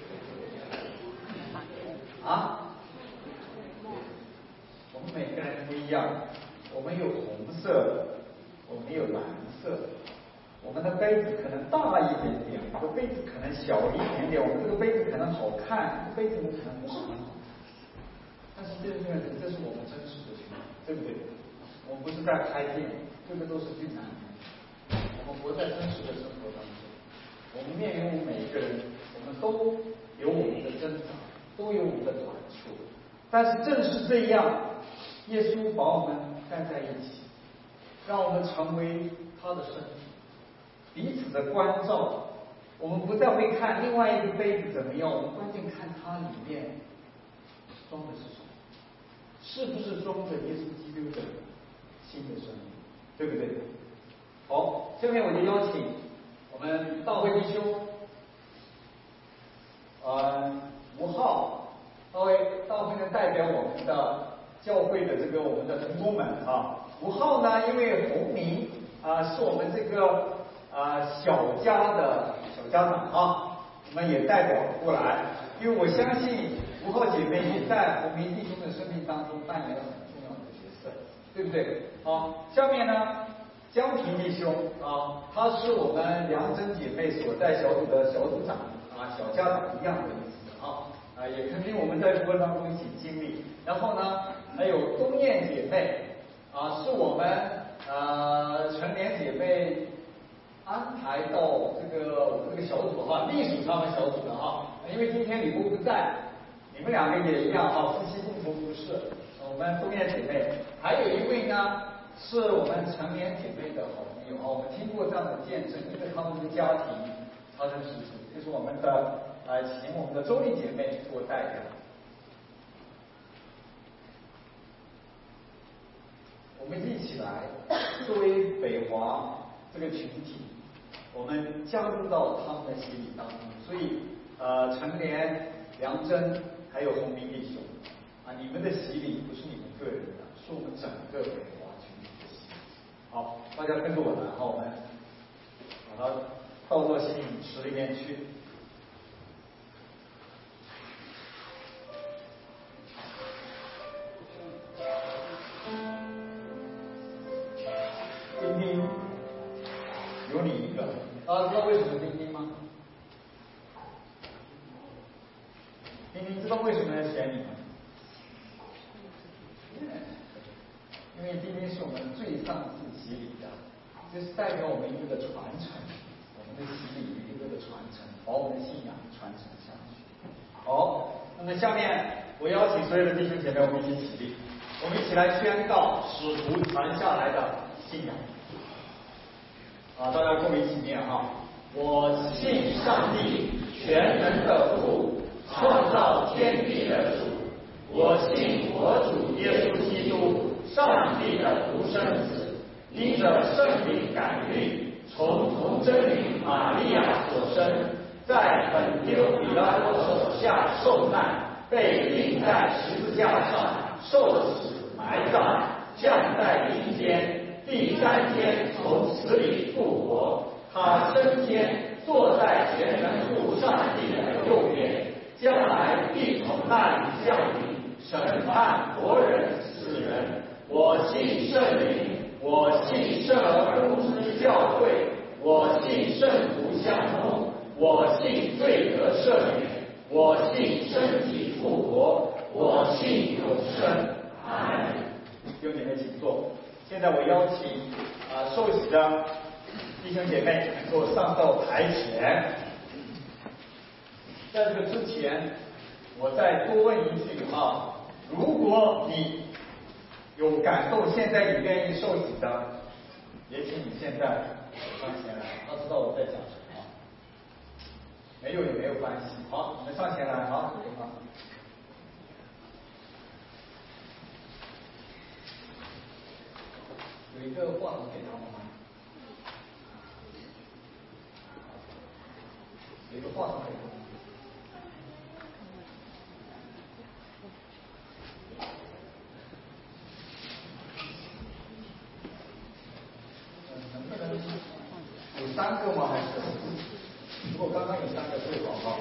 我们每个人不一样，我们有红色的，我们有蓝色的， 我们的杯子可能大一点点，我们的杯子可能小一点点，我们这个杯子可能好看，这个杯子可能不是很好。但是最重要的是，这是我们真实的情况，对不对？我们不是在拍电影，这个都是剧难片。我们活在真实的生活当中，我们面临我们每一个人，我们都有我们的挣扎，都有我们的短处。但是正是这样，耶稣把我们带在一起，让我们成为他的身体，彼此的关照。我们不再会看另外一个杯子怎么样，我们关键看它里面装的是什么，是不是装着耶稣基督的新的生命，对不对？好，下面我就邀请我们大会弟兄，吴浩，大会呢代表我们的教会的我们的同工们啊。吴浩呢，因为洪明是我们小家的小家长啊，我们也代表过来，因为我相信吴浩姐妹也在洪明弟兄的生命当中扮演了很重要的角色，对不对？好，下面呢，江平弟兄啊，他是我们梁真姐妹所在小组的小组长小家长一样的意思也肯定我们在过程当中一起经历。然后呢，还有东燕姐妹是我们成年姐妹安排到我们这个小组隶属他们小组的因为今天李波不在，你们两个也一样夫妻共同服侍。我们东燕姐妹，还有一位呢是我们成年姐妹的好朋友我们听过这样的见证，因为他们的家庭发生事情，就是我们的请我们的周丽姐妹做代表。我们一起来作为北华这个群体，我们加入到他们的洗礼当中。所以成联、梁真还有洪明弟兄你们的洗礼不是你们个人的，是我们整个北华群体的洗礼。好，大家跟着我来我们把它倒到洗礼池里面去。丁丁，有你一个，大家知道为什么丁丁吗？丁丁知道为什么要选你吗？因为丁丁是我们最上次洗礼的，这是代表我们一个的传承，我们的洗礼一个的传承，把我们的信仰传承下去。好，那么下面我邀请所有的弟兄姐妹，我们一起起立，我们一起来宣告使徒传下来的信仰。大家跟我一起念我信上帝全能的父，创造天地的主。我信我主耶稣基督，上帝的独生子，因着圣灵感孕，从真女玛利亚所生，在本丢彼拉多手下受难，被钉在十字架上，受死埋葬，降在阴间。第3天从死里复活，他升天，坐在全能父上帝的右边，将来必从那里降临，审判活人死人。我信圣灵，我信圣而公之教会，我信圣徒相通，我信罪得赦免，我信身体复活，我信永生。阿门。弟兄姐妹请坐。现在我邀请受洗的弟兄姐妹能够上到台前。在这个之前，我再多问一句如果你有感动，现在你愿意受洗的，也请你现在上前来，他知道我在讲什么。没有也没有关系。好，你们上前来有一个话筒给他们吗？有一个话筒给他们。能不能有3个吗？还是？如果刚刚有3个最好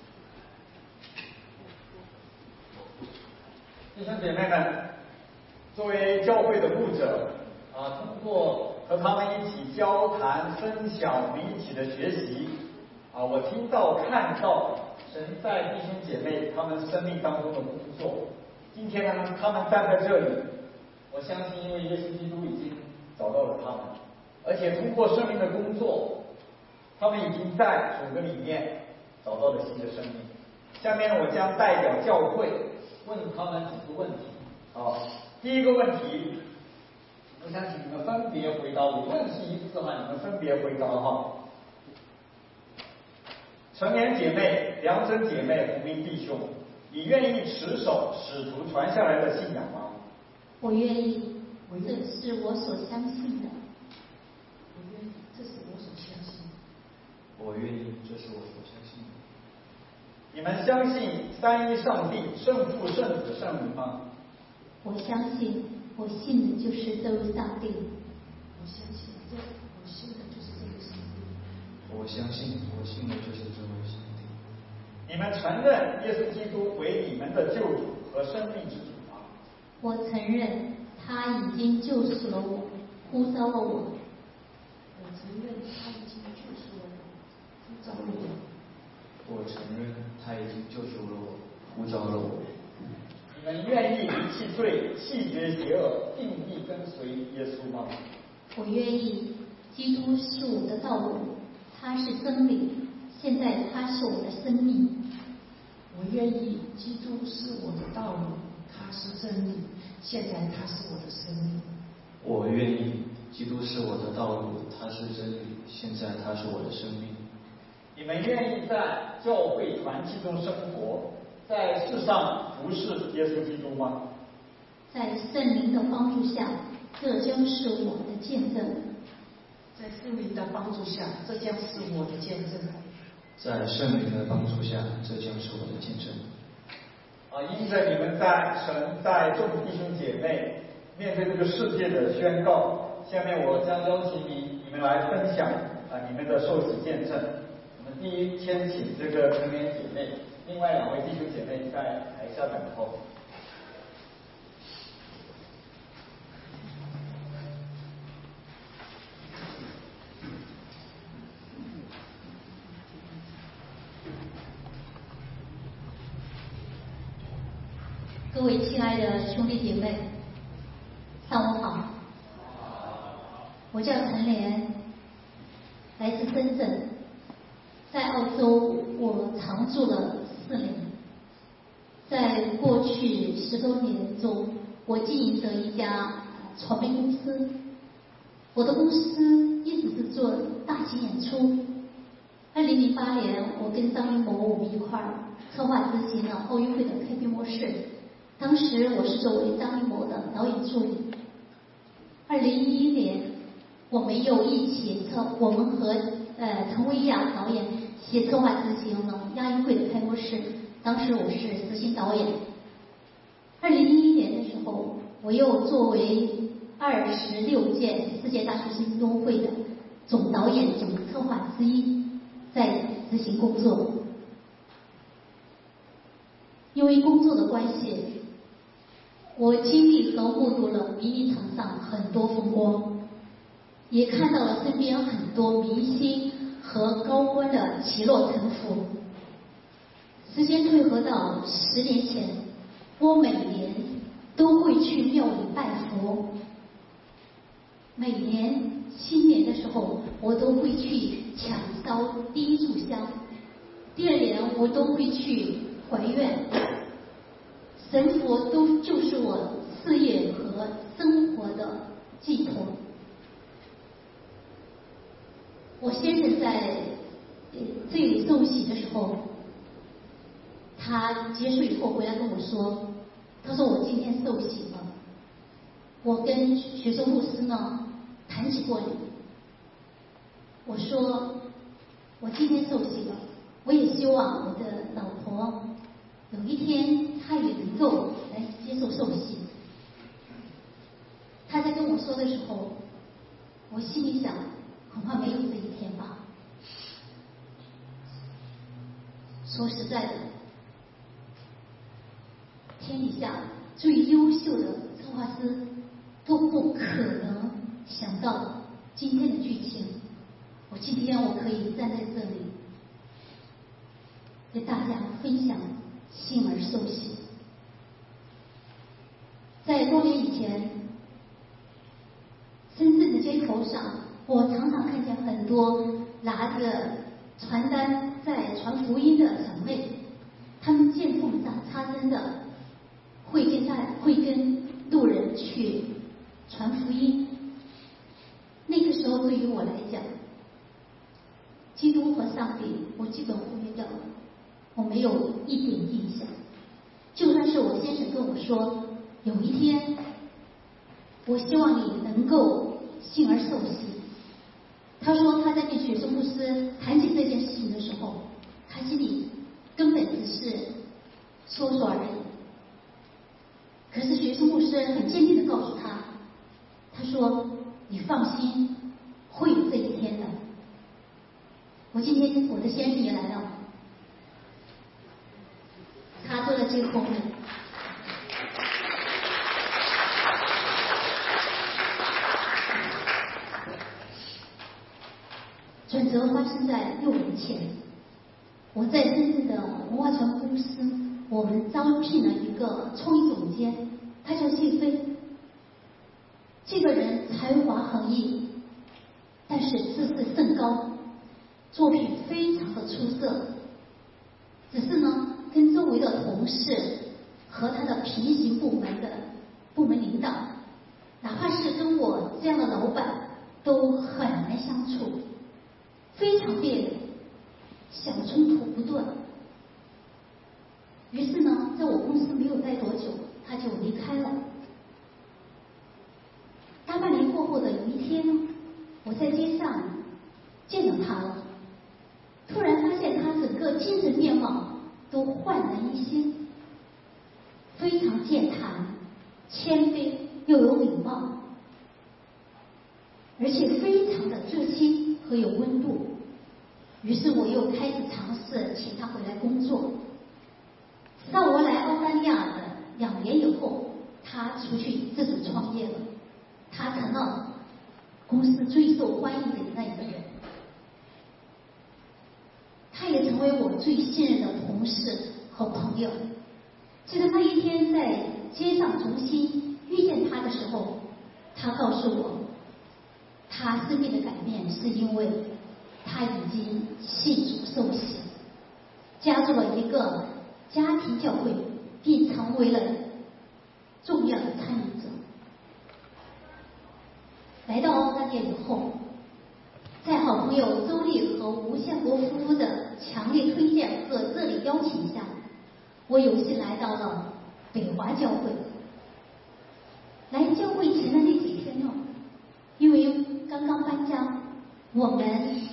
弟兄姐妹们， 作为教会的牧者通过和他们一起交谈、分享，我们一起的学习我听到、看到神在弟兄姐妹他们生命当中的工作。今天呢，他们站在这里，我相信因为耶稣基督已经找到了他们，而且通过生命的工作，他们已经在主的里面找到了新的生命。下面我将代表教会问他们几个问题。第一个问题，我想请你们分别回答，我问是一次你们分别回答成年姐妹、良真姐妹、福音弟兄，你愿意持守使徒传下来的信仰吗？ 我愿意，这是我所相信的。 我愿意，这是我所相信的。 我愿意，这是我所相信的。 你们相信三一上帝、圣父、圣子、圣灵吗？ 我相信，我信的就是这位上帝。 我相信，我信的就是这位上帝。 我相信，我信的就是这位上帝。 你们承认耶稣基督为你们的救主和生命之主吗？ 我承认他已经救赎了我，呼召了我。 我承认他已经救赎了我，呼召了我。 我承认他已经救赎了我，呼召了我。 你们愿意离弃罪、弃绝邪恶，定义跟随耶稣吗？ 我愿意。基督是我的道路，他是真理，现在他是我的生命。 我愿意。基督是我的道路，他是真理，现在他是我的生命。 我愿意。基督是我的道路，他是真理，现在他是我的生命。 你们愿意在教会团契中生活，在世上服侍耶稣基督吗？ 在圣灵的帮助下，这将是我的见证。 在圣灵的帮助下，这将是我的见证。 在圣灵的帮助下，这将是我的见证。 因着你们在神在众弟兄姐妹面对这个世界的宣告，下面我将邀请你们来分享你们的受洗见证。我们第一先请这个成年姐妹，另外2位弟兄姐妹在台下等候。 各位亲爱的兄弟姐妹，上午好。我叫陈莲，来自深圳，在澳洲我常住了4年。在过去10多年中，我经营着一家传媒公司。我的公司一直是做大型演出。2008年，我跟张艺谋我们一块儿策划执行了奥运会的开闭幕式。当时我是作为张艺谋的导演助理。2011年，我们和陈维亚导演一起策划执行了亚运会的开幕式，当时我是执行导演。2011年的时候，我又作为26届世界大学生运动会的总导演、总策划之一，在执行工作。因为工作的关系，我经历和目睹了名利场上很多风光，也看到了身边很多明星和高官的起落沉浮。时间退回到10年前，我每年都会去庙里拜佛。每年新年的时候，我都会去抢烧第一炷香。第2年我都会去还愿。神佛就是我事业和生活的寄托。我先生在这里受洗的时候，他结束以后回来跟我说，他说我今天受洗了。我跟学生牧师呢谈起过你。我说我今天受洗了，我也希望我的老婆有一天她也能够来接受受洗。他在跟我说的时候，我心里想，恐怕没有这一天吧。说实在的，天底下最优秀的策策划师都不可能想到今天的剧情。今天我可以站在这里，给大家分享信而受洗。在多年以前，深圳的街头上，我常常看见很多拿着传单在传福音的长辈，他们见缝插针的会跟路人去传福音。那个时候对于我来讲，基督和上帝我基本忽略掉了，我没有一点印象。就算是我先生跟我说，有一天我希望你能够信而受洗。他说他在跟学生牧师谈起这件事情的时候，他心里根本只是说说而已。可是学生牧师很坚定地告诉他，他说你放心，会有这一天的。今天我的先生也来了，他坐在这个后面。转折发生在6年前，我在深圳的文化传公司，我们招聘了一个创意总监，他叫谢飞。这个人才华横溢，但是知识甚高，作品非常的出色。只是呢，跟周围的同事和他的平行部门的部门领导，哪怕是跟我这样的老板，都很难相处，非常别扭，小冲突不断。于是呢，在我公司没有待多久，他就离开了。大半年过后的有一天，我在街上见到他了，突然发现他整个精神面貌都焕然一新，非常健谈、谦卑又有礼貌，而且非常的热心和有温度。于是我又开始尝试请他回来工作。直到我来澳大利亚的2年以后，他出去自主创业了，他成了公司最受欢迎的那一个人。他也成为我最信任的同事和朋友。记得那一天在街上中心遇见他的时候，他告诉我，他生命的改变是因为他已经信主受洗，加入了一个家庭教会，并成为了重要的参与者。来到澳大利亚以后，在好朋友周丽和吴宪国夫妇的强烈推荐和热烈邀请下，我有幸来到了北华教会。来教会前的那几天呢，因为刚刚搬家，我们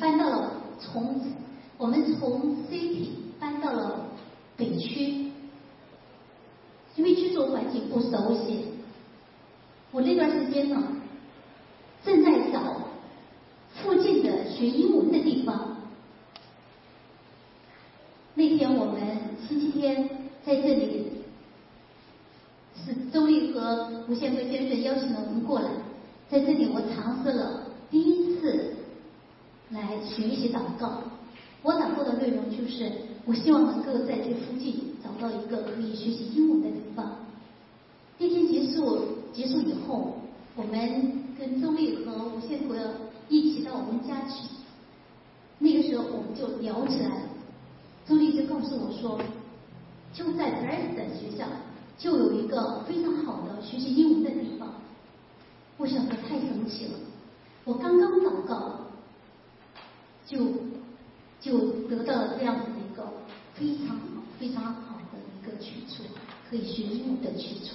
从 City 搬到了北区，因为居住环境不熟悉，我那段时间呢正在找附近的学英文的地方。那天我们星期天在这里，是周丽和吴宪辉先生邀请了我们过来，在这里我尝试了第一次来学习祷告。我祷告的内容就是，我希望能够在这附近找到一个可以学习英文的地方。那天结束以后，我们跟周丽和吴宪辉一起到我们家去。那个时候我们就聊起来了，周丽就告诉我说，就在 Preston 学校就有一个非常好的学习英文的地方。我想说太神奇了，我刚刚祷告就得到了这样子的一个非常好非常好的一个去处，可以学英文的去处。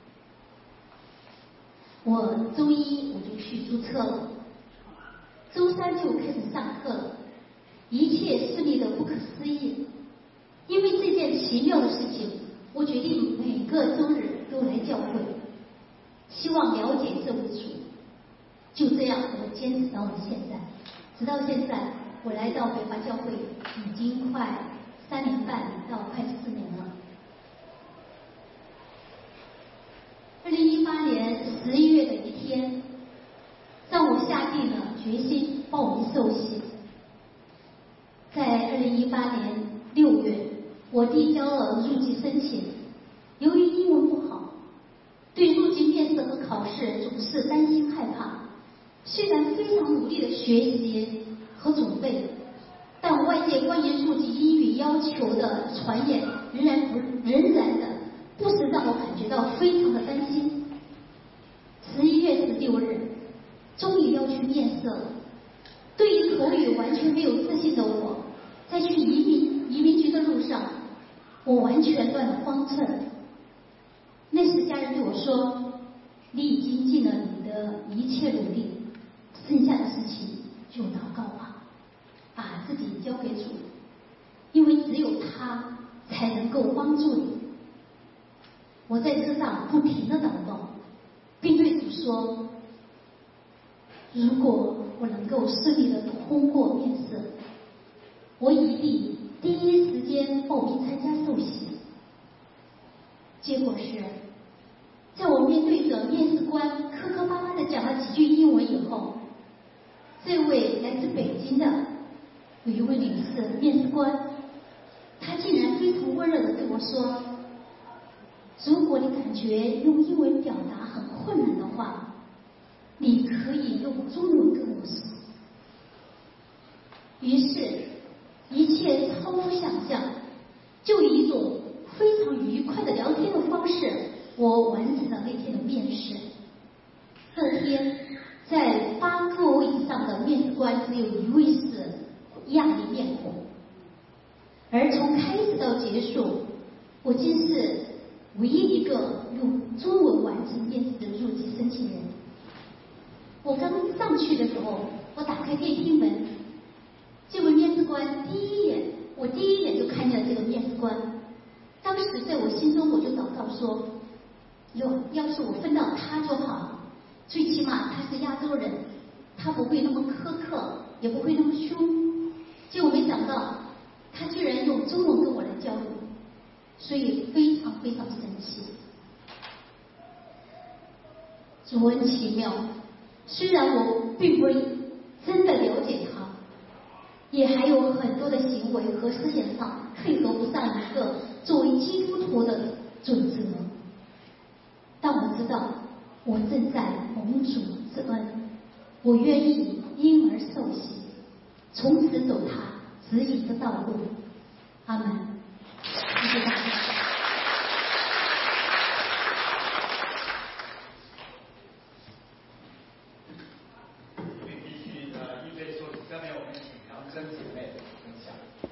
我周一我就去注册了，周三就开始上课了，一切顺利的不可思议。因为这件奇妙的事情，我决定每个周日都来教会，希望了解这位主。就这样我坚持到了现在，直到现在我来到北华教会已经快3年半到快4年了。2018年 2018年6月，我递交了入籍申请。由于英文不好，对入籍面试和考试总是担心害怕。虽然非常努力的学习和准备，但外界关于入籍英语要求的传言仍然的不时让我感觉到非常的担心。11月16日，终于要去面试了。对于口语完全没有自信的我，在去移民局的路上，我完全乱了方寸。那时家人对我说：“你已经尽了你的一切努力，剩下的事情就祷告吧，把自己交给主，因为只有他才能够帮助你。”我在车上不停地祷告，并对主说：“如果我能够顺利地通过面试，我一定第一时间报名参加受洗。”结果是，在我面对着面试官磕磕巴巴地讲了几句英文以后，这位来自北京的有一位女士面试官，她竟然非常温柔地对我说：“如果你感觉用英文表达很困难的话，你可以用中文跟我说。”于是，一切超乎想象，就以一种非常愉快的聊天的方式，我完成了那天的面试。这天，在8个位以上的面试官只有1位是亚裔面孔，而从开始到结束，我竟是唯一一个用中文完成面试的入籍申请人。我刚上去的时候，我打开电梯门，这位面试官我第一眼就看见了这个面试官。当时在我心中我就祷告说：要是我分到他就好，最起码他是亚洲人，他不会那么苛刻，也不会那么凶。结果没想到他居然用中文跟我来交流，所以非常非常生气。主恩奇妙，虽然我并不真的了解他，也还有很多的行为和思想上配合不上一个作为基督徒的准则，但我知道我正在蒙主之恩，我愿意因而受洗，从此走他指引的道路。阿门。谢谢大家。 继续预备说，下面我们请杨真姐妹分享。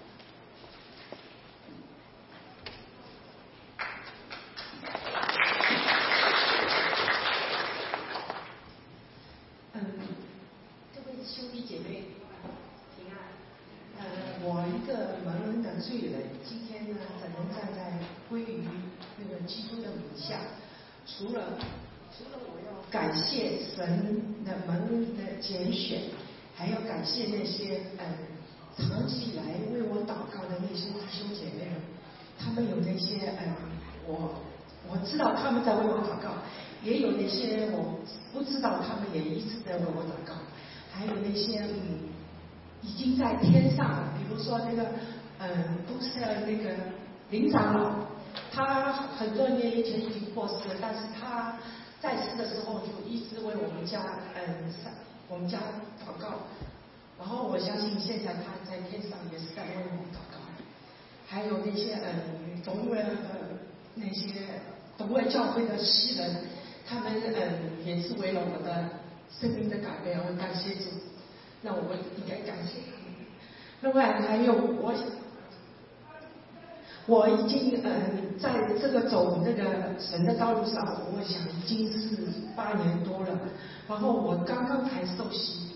各位兄弟姐妹平安。我一个盲人的罪人，今天呢，怎能站在归于那个基督的名下？除了我要感谢神的蒙恩的拣选，还要感谢那些长期以来为我祷告的那些弟兄姐妹们，他们有那些我知道他们在为我祷告，也有那些我不知道他们也一直在为我祷告，还有那些已经在天上了，比如说那个都是那个林长老，他很多年以前已经过世了，但是他在世的时候就一直为我们家祷告，然后我相信现在他在天上也是在为我们祷告。还有那些懂为教会的诗人，他们也是为了我的生命的改变而感谢主，那我们应该感谢他们。另外还有我已经在这个走那个神的道路上，我想已经是8年多了，然后我刚刚才受洗，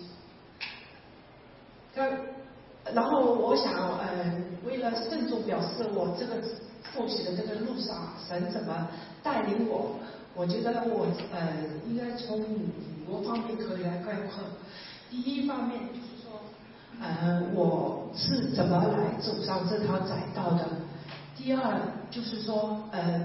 然后我想为了慎重表示我这个受洗的这个路上神怎么带领我，我觉得我应该从5个方面可以来概括。第一方面就是说我是怎么来走上这条窄道的。第二就是说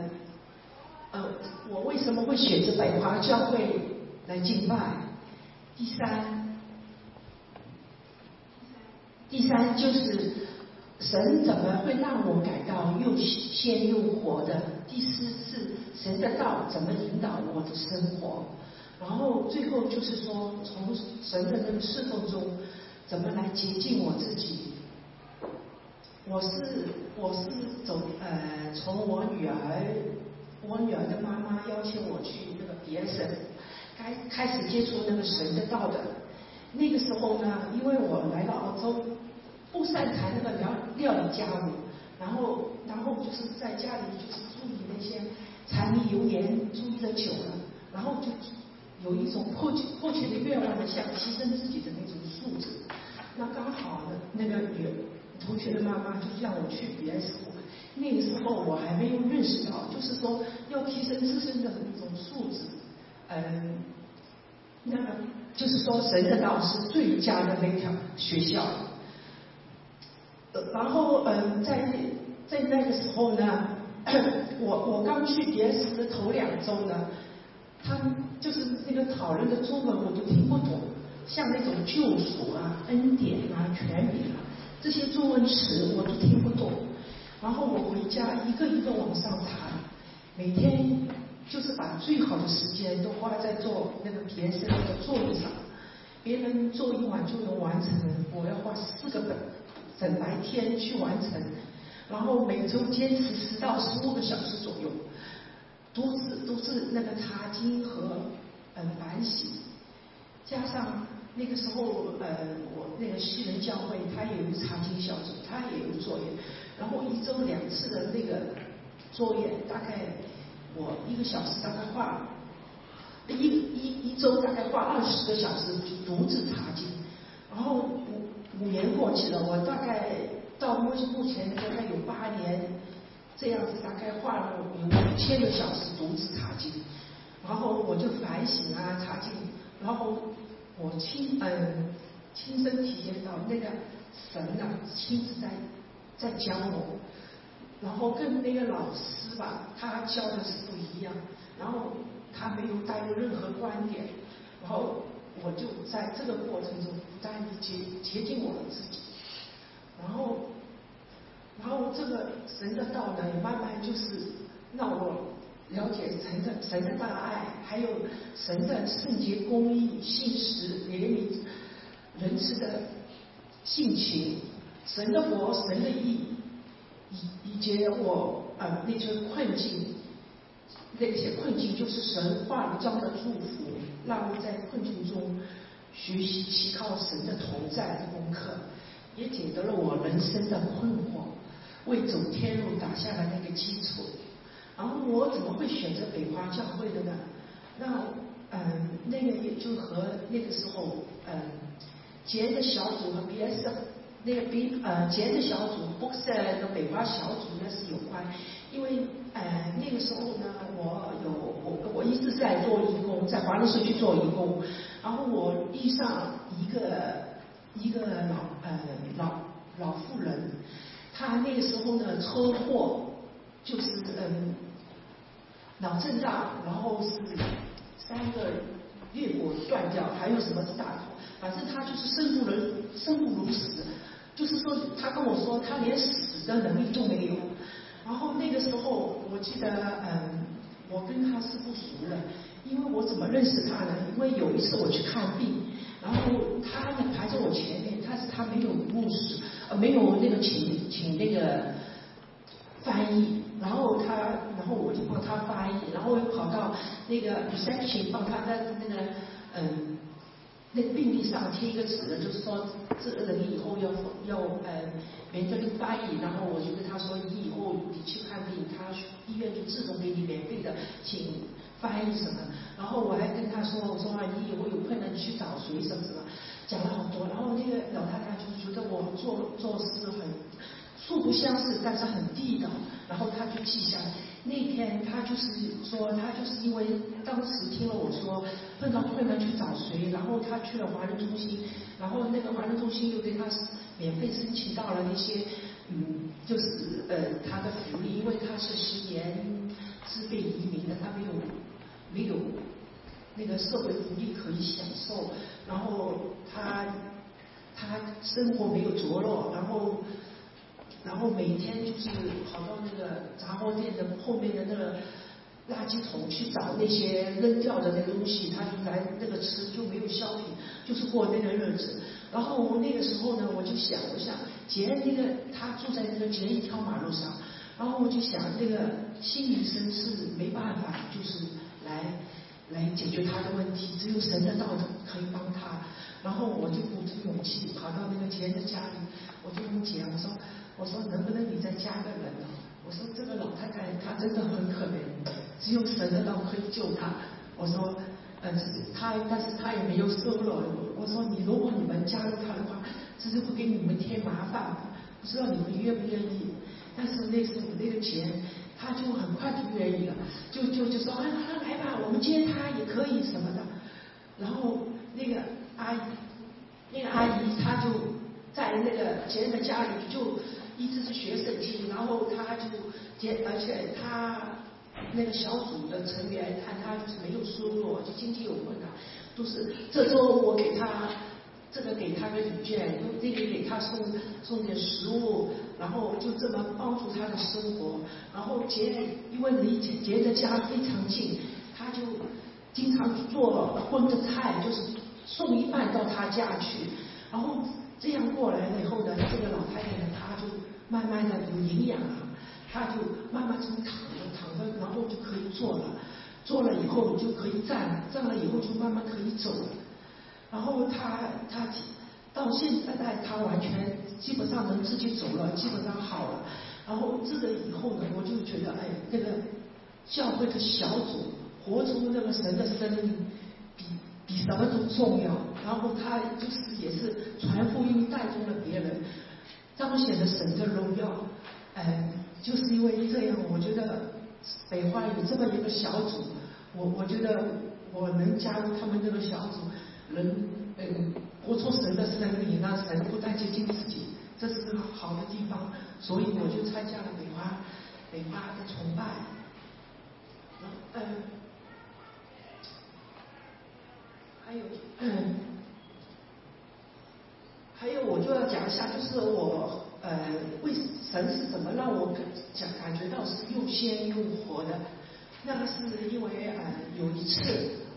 我为什么会选择北华教会来敬拜。第三就是神怎么会让我感到又鲜又活的？第四是神的道怎么引导我的生活？然后最后就是说，从神的那个侍奉中，怎么来洁净我自己？我是从我女儿的妈妈邀请我去那个别省，开始接触那个神的道的。那个时候呢，因为我来到澳洲，不擅长那个料理家务，然后就是在家里就是注意那些柴米油盐，注意的久了，然后就有一种迫切的愿望的想牺牲自己的那种素质。那刚好呢，那个同学的妈妈就让我去 BS 那个时候我还没有认识到，就是说要提升自身的那种素质。那么就是说神的道是最佳的那条学校。然后在那个时候呢，我刚去BS的头2周呢，他们就是那个讨论的中文我都听不懂，像那种救赎啊、恩典啊、权柄啊这些中文词我都听不懂。然后我回家一个一个往上查，每天就是把最好的时间都花在做那个别人的作业上，别人做1晚就能完成，我要花4个本，整白天去完成，然后每周坚持10到15个小时左右，都是那个查经和反省，加上那个时候我那个西人教会他也有查经小组，他也有作业，然后1周2次的那个作业，大概我1个小时大概花一周大概花20个小时就独自查经，然后5年过去了，我大概到目前大概有8年这样子，大概花了有5000个小时独自查经，然后我就反省啊查经，然后我亲身体验到那个神啊亲自在教我，然后跟那个老师吧，他教的是不一样，然后他没有带入任何观点，然后我就在这个过程中不断地接近我的自己，然后这个神的道呢，也慢慢就是让我了解神的大爱，还有神的圣洁、公义、信实、怜悯、仁慈的性情，神的国、神的义，以及我那些困境。那些困境就是神话语中的祝福，让我在困境中学习依靠神的同在的功课，也解得了我人生的困惑，为走天路打下了那个基础。然后我怎么会选择北华教会的呢？那个也就和那个时候杰的小组和 BS 那个杰的小组 Box 的北华小组呢是有关，因为那个时候呢，我一直在做义工，在华人社区做义工，然后我遇上一个老妇人，她那个时候呢车祸，就是脑震荡，然后是3个肋骨断掉，还有什么是大头，反正她就是生不如死，就是说她跟我说她连死的能力都没有。然后那个时候我记得我跟他是不熟的，因为我怎么认识他呢？因为有一次我去看病，然后他呢排在我前面，但是他没有牧师，没有那个请那个翻译，然后我就帮他翻译，然后又跑到那个 reception 帮他在那个病历上贴一个纸，就是说这个人以后要免这个翻译，然后我就跟他说，你以后你去看病，他医院就自动给你免费的请翻译什么，然后我还跟他说，我说你以后有困难你去找谁什么什么，讲了好多，然后那个老太太就觉得我做事很素不相识，但是很地道，然后他就记下来。那天他就是说，他就是因为当时听了我说碰到困难去找谁，然后他去了华人中心，然后那个华人中心又给他免费申请到了那些就是他的福利，因为他是10年自备移民的，他没有那个社会福利可以享受，然后他生活没有着落，然后然后每天就是跑到那个杂货店的后面的那个垃圾桶去找那些扔掉的那个东西，他就来那个吃，就没有消品，就是过那个日子。然后那个时候呢，我想杰那个他住在那个捷一条马路上，然后我就想那个心理医生是没办法，就是来解决他的问题，只有神的道可以帮他。然后我就鼓起勇气跑到那个杰的家里，我就问杰，我说能不能你再加个人呢？我说这个老太太她真的很可怜，只有神的道可以救她。我说但是她也没有收了。我说如果你们加入她的话，这是会给你们添麻烦，不知道你们愿不愿意？但是那时候那个杰他就很快就愿意了，就说来吧，我们接他也可以什么的。然后那个阿姨她就在那个杰的家里就一直是学圣经，然后他就而且他那个小组的成员看他就是没有收入，就经济有困难，都是这周我给他这个给他个礼券，那个给他送点食物，然后就这么帮助他的生活。然后因为离杰的家非常近，他就经常做荤的菜，就是送一半到他家去。然后这样过来了以后呢，这个老太太呢，她就慢慢的有营养了，她就慢慢从躺着，然后就可以坐了以后就可以站了以后就慢慢可以走了。然后她到现在她完全基本上能自己走了，基本上好了。然后这个以后呢，我就觉得那个教会的小组活出那个神的生命比什么都重要。然后他就是也是传福音带动了别人，彰显了神的荣耀。就是因为这样，我觉得北花有这么一个小组，我觉得我能加入他们这个小组，能活出神的生命，让神不再接近自己，这是个好的地方。所以我就参加了北花的崇拜。还有我就要讲一下，就是我为神是怎么让我感觉到是又鲜又活的。那个是因为有一次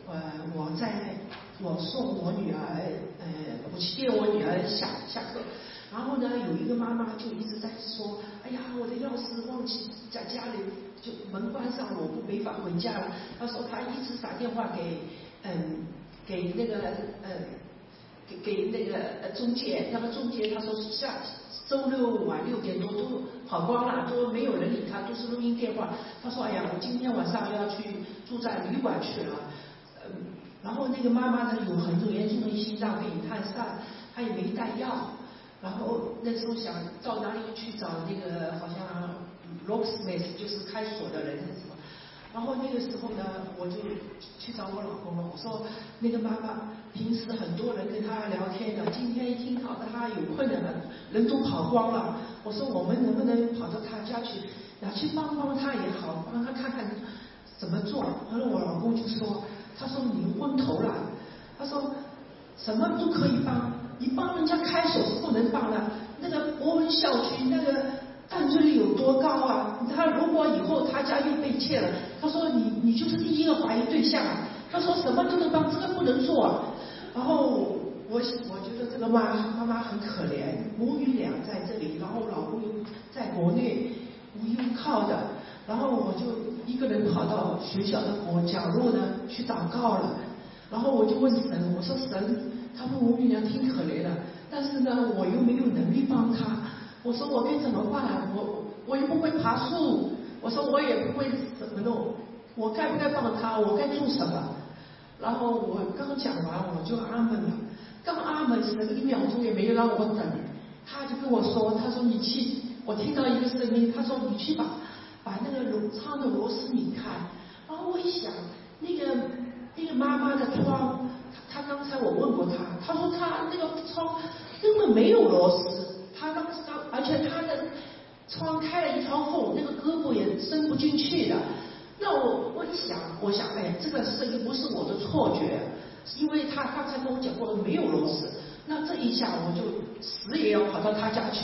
我送我女儿我去接我女儿下课，然后呢有一个妈妈就一直在说，哎呀我的钥匙忘记在家里，就门关上了，我没法回家了。她说她一直打电话给那个给那个中介，那个中介他说周六晚6点多都跑光了，都没有人理他，都是录音电话。他说哎呀我今天晚上要去住在旅馆去了。然后那个妈妈呢有很严重的心脏病，她也没带药。然后那时候想到哪里去找那个好像 locksmith 就是开锁的人什么。然后那个时候呢，我就去找我老公了。我说那个妈妈平时很多人跟她聊天的，今天一听到她有困难了，人都跑光了。我说我们能不能跑到她家去，去帮她也好，帮她看看怎么做。然后我老公就说，他说你昏头了，他说什么都可以帮，你帮人家开锁是不能帮的。那个博文校区那个犯罪率有多高啊？他如果以后他家又被窃了，他说你就是第一个怀疑对象啊。他说什么都能帮，这个不能做啊。然后我觉得这个妈妈很可怜，母女俩在这里，然后老公又在国内无依无靠的，然后我就一个人跑到学校的角落呢去祷告了。然后我就问神，我说神，他们母女俩挺可怜的，但是呢我又没有能力帮他。我说我该怎么办？我又不会爬树，我说我也不会怎么弄，我该不该帮他？我该做什么？然后我刚讲完我就阿门了，刚阿门神1秒钟也没有让我等，他就跟我说，他说你去，我听到一个声音，他说你去把那个窗的螺丝拧开。然后我一想，那个妈妈的窗，他刚才我问过他说他那个窗根本没有螺丝。而且他的窗开了一条缝，那个胳膊也伸不进去的。那我一想，这个声音不是我的错觉，因为他刚才跟我讲过没有螺丝。那这一下我就死也要跑到他家去。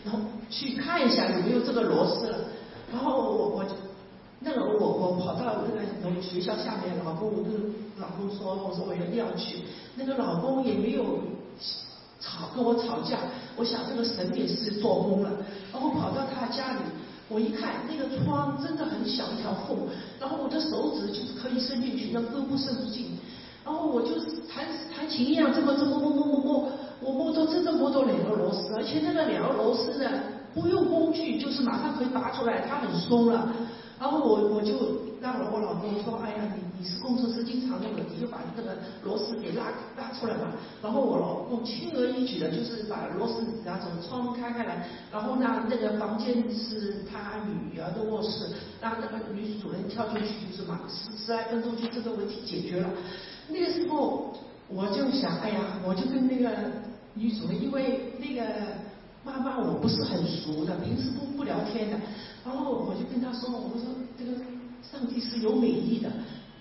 然后去看一下有没有这个螺丝了。然后我跑到那个学校下面，老公说，我说我一定要去，那个老公也没有跟我吵架，我想这个神也是做工了，然后跑到他家里，我一看那个窗真的很小一条缝，然后我的手指就是可以伸进去，那胳膊伸不进，然后我就弹琴一样这么摸，我摸到真的摸到2个螺丝，而且那个2个螺丝呢不用工具，就是马上可以拔出来，它很松了。然后我就让我老公说，哎呀，你是工程师经常用的，你就把那个螺丝给拉出来吧。然后我老公轻而易举的，就是把螺丝拿走，窗开来，然后呢，那个房间是他女儿的卧室，让那个女主人跳进去，就是嘛，10来分钟就这个问题解决了。那个时候我就想，哎呀，我就跟那个女主人，因为那个妈妈我不是很熟的，平时不聊天的，然后我就跟她说，我说这个上帝是有美意的，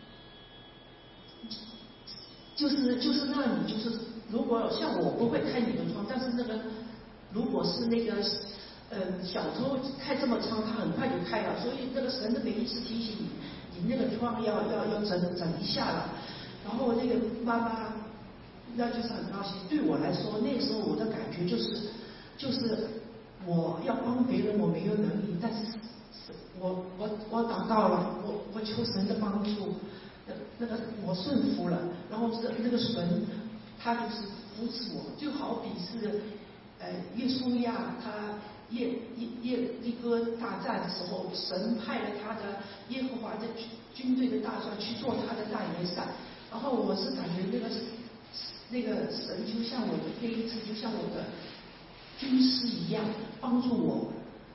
就是让你就是如果像我不会开你的窗，但是那个如果是那个小偷开这么窗，他很快就开了，所以那个神的美意是提醒你那个窗要整一下了。然后那个妈妈那就是很高兴。对我来说，那时候我的感觉就是我要帮别人，我没有能力，但是我祷告了，我求神的帮助，那个我顺服了，然后那个神他就是扶持我，就好比是约书亚他耶利哥大战的时候，神派了他的耶和华的军队的大将去做他的大元帅，然后我是感觉那个神就像我的那一次就像我的军师一样帮助我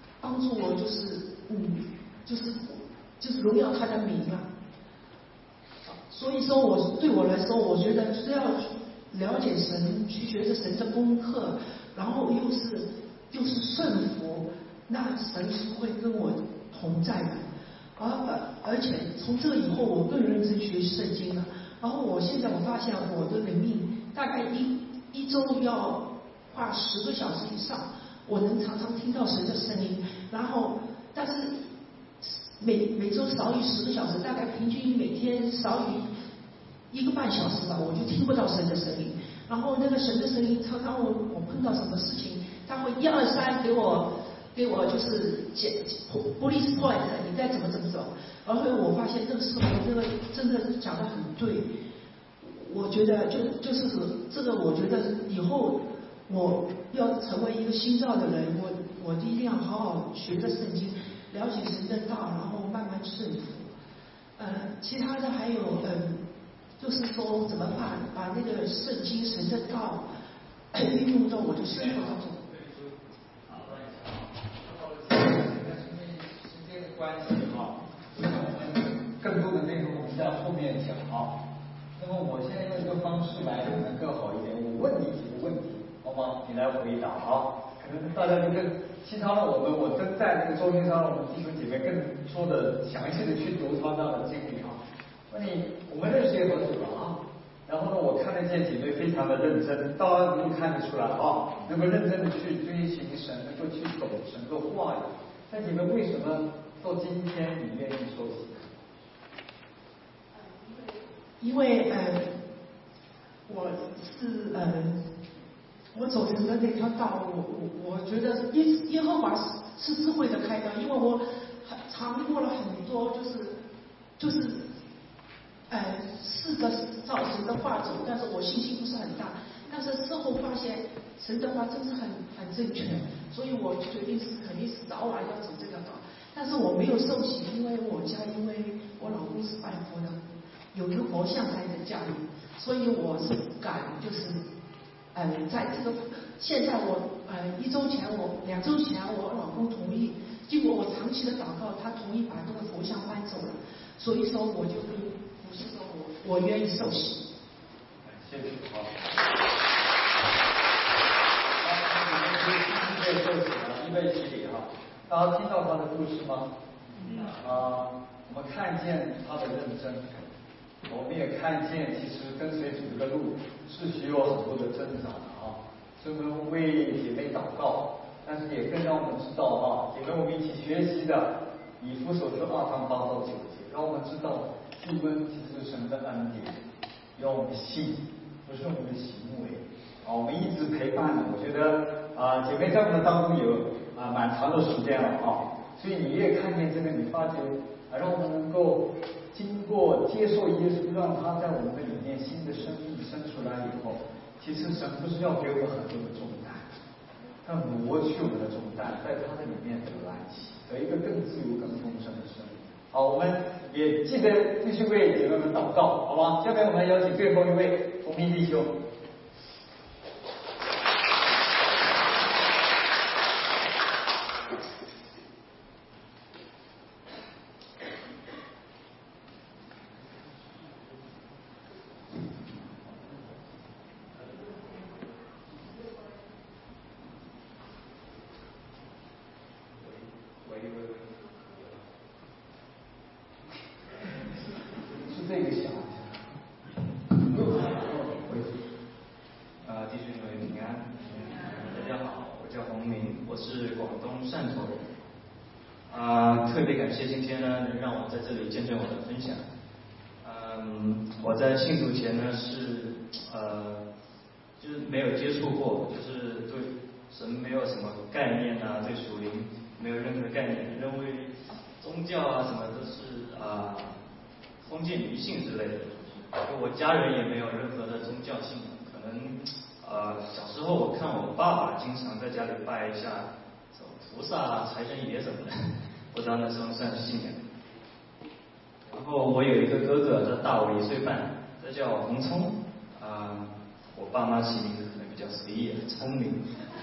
就是荣耀他的名啊。所以说对我来说，我觉得只要了解神，去学着神的功课，然后又是顺服，那神是会跟我同在的。而且从这以后，我更认真学圣经了。然后我现在发现我的灵命大概一周要花10个小时以上，我能常常听到神的声音。然后但是每周少于10个小时，大概平均每天少于1个半小时吧，我就听不到神的声音。然后那个神的声音，常常我碰到什么事情，他会1、2、3给我就是police point， 你该怎么走。然后我发现这个时候这个真的讲得很对，我觉得就是这个，我觉得以后我要成为一个新造的人，我一定要好好学着圣经，了解神的道，然后慢慢顺服。其他的还有就是说怎么把那个圣经神的道运用到我的生活当中。 时间的关系哈，我想我们更多的内容我们在后面讲啊。那么我现在用一个方式来可能更好一点，我问你几个问题，好吗？你来回答啊。可能大家就更其他的我真在这个周边上，我们弟兄姐妹更说的详细的去读他这样的经历啊。问你，我们认识也很久了啊。然后呢，我看得见姐妹非常的认真，当然能够看得出来啊，能够认真的去追寻神，能够去懂神的话语。那你们为什么到今天你愿意受洗？ 因为我是我走成的那条道，我觉得耶和华是智慧的开端，因为我尝过了很多，就是试着照神的话走，但是我信心不是很大。但是事后发现神的话真是很正确，所以我决定肯定是早晚要走这条道。但是我没有受洗，因为我老公是拜佛的，有一个佛像在家里，所以我是不敢就是在这个现在我2周前我老公同意，经过我长期的祷告，他同意把这个佛像搬走了，所以说我就跟牧师说我愿意受洗。 谢谢。好。受洗了，预备起礼哈。大家听到他的故事吗？我们看见他的认真，我们也看见其实跟随主这个路是需要很多的挣扎的啊。所以我们为姐妹祷告，但但是也更让我们知道哈，也跟我们一起学习的以弗所书2章8到9节，让我们知道救恩其实是神的恩典，要我们信，不是我们的行为。我们一直陪伴的，我觉得姐妹在我们当中有蛮长的时间了所以你越看见这个，你发觉让我们能够经过接受耶稣，让他在我们的里面新的生命生出来以后，其实神不是要给我们很多的重担，要挪去我们的重担，在他的里面得安息，得一个更自由、更丰盛的生命。好，我们也记得继续为姐妹们祷告，好吗？下面我们邀请最后一位同明弟兄。 特别感谢今天呢，能让我在这里见证我的分享。我在信主前呢就是没有接触过，就是对神没有什么概念对属灵没有任何概念，认为宗教什么都是封建迷信之类的。我家人也没有任何的宗教信仰，可能小时候我看我爸爸经常在家里拜一下菩萨、财神爷什么的。不知道那算不算信仰。然后我有一个哥哥，他大我1岁半，他叫洪聪我爸妈起名字可能比较随意，聪明。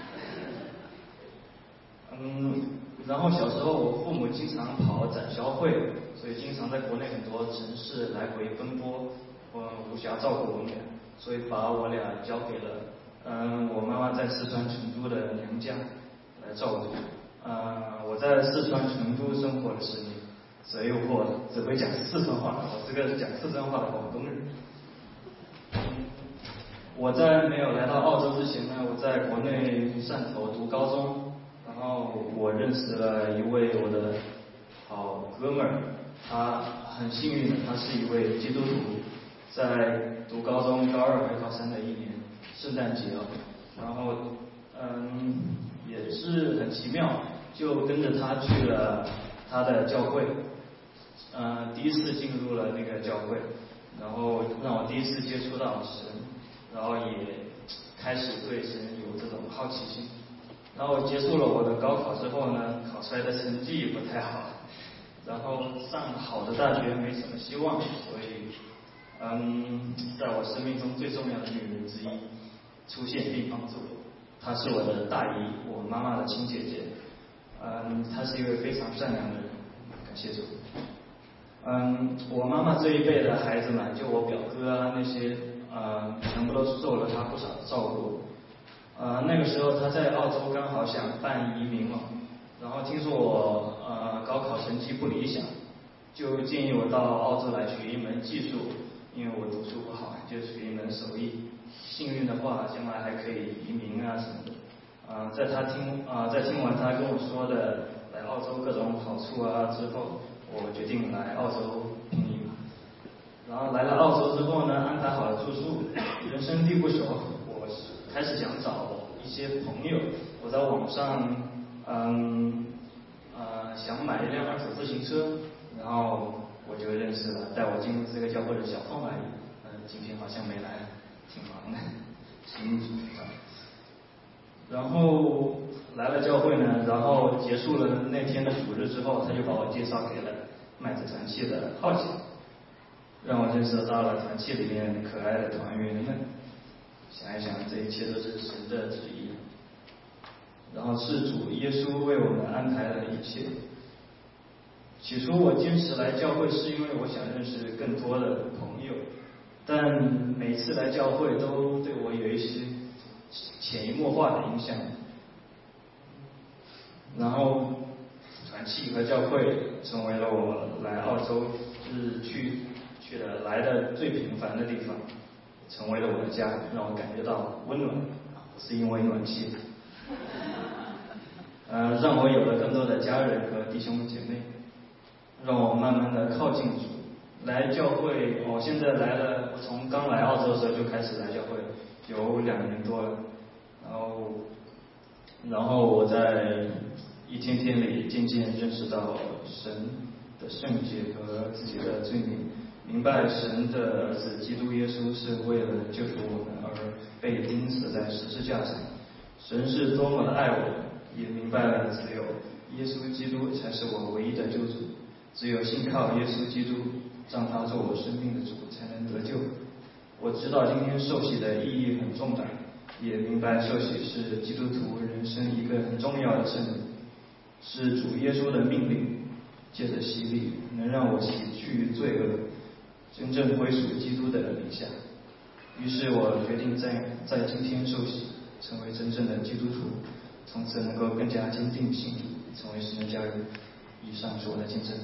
然后小时候我父母经常跑展销会，所以经常在国内很多城市来回奔波，我无暇照顾我们俩，所以把我俩交给了我妈妈在四川成都的娘家来照顾。我在四川成都生活了10年，贼诱惑了，只会讲四川话，我是个讲四川话的广东人。我在没有来到澳洲之前呢，我在国内汕头读高中，然后我认识了一位我的好哥们儿，他很幸运的，他是一位基督徒，在读高中高2还高3的一年，圣诞节然后也是很奇妙，就跟着他去了他的教会，第一次进入了那个教会，然后让我第一次接触到神，然后也开始对神有这种好奇心。然后结束了我的高考之后呢，考出来的成绩也不太好，然后上好的大学没什么希望，所以在我生命中最重要的女人之一出现并帮助我。她是我的大姨，我妈妈的亲姐姐。她是一位非常善良的人，感谢主。我妈妈这一辈的孩子们，就我表哥那些，全部都受了她不少的照顾。那个时候她在澳洲刚好想办移民嘛，然后听说我高考成绩不理想，就建议我到澳洲来学一门技术，因为我读书不好，就学一门手艺。幸运的话，将来还可以移民什么的。在听完他跟我说的来澳洲各种好处之后，我决定来澳洲拼移民。然后来了澳洲之后呢，安排好了住宿，人生地不熟，我开始想找一些朋友。我在网上想买一辆2手自行车，然后我就认识了带我进入这个教会的小凤阿姨。今天好像没来，挺忙的，新组长。然后来了教会呢，然后结束了那天的主日之后，他就把我介绍给了麦子团契的浩姐，让我认识到了团契里面可爱的团员们。想一想，这一切都是神的旨意，然后是主耶稣为我们安排了一切。起初我坚持来教会是因为我想认识更多的朋友，但每次来教会都对我有一些潜移默化的影响。然后团契和教会成为了我来澳洲就是去的来的最频繁的地方，成为了我的家，让我感觉到温暖，不是因为暖气。 让我有了更多的家人和弟兄姐妹，让我慢慢的靠近主。来教会，我现在来了，我从刚来澳洲的时候就开始来教会，有2年多了。然后我在一天天里渐渐认识到神的圣洁和自己的罪名，明白神的儿子基督耶稣是为了救赎我们而被钉死在十字架上。神是多么的爱我们，也明白了只有耶稣基督才是我唯一的救主，只有信靠耶稣基督，让他做我生命的主，才能得救。我知道今天受洗的意义很重大，也明白受洗是基督徒人生一个很重要的圣礼，是主耶稣的命令，借着洗礼能让我洗去罪恶，真正归属基督的名下。于是我决定在今天受洗，成为真正的基督徒，从此能够更加坚定信主，成为神的家人。以上是我的见证。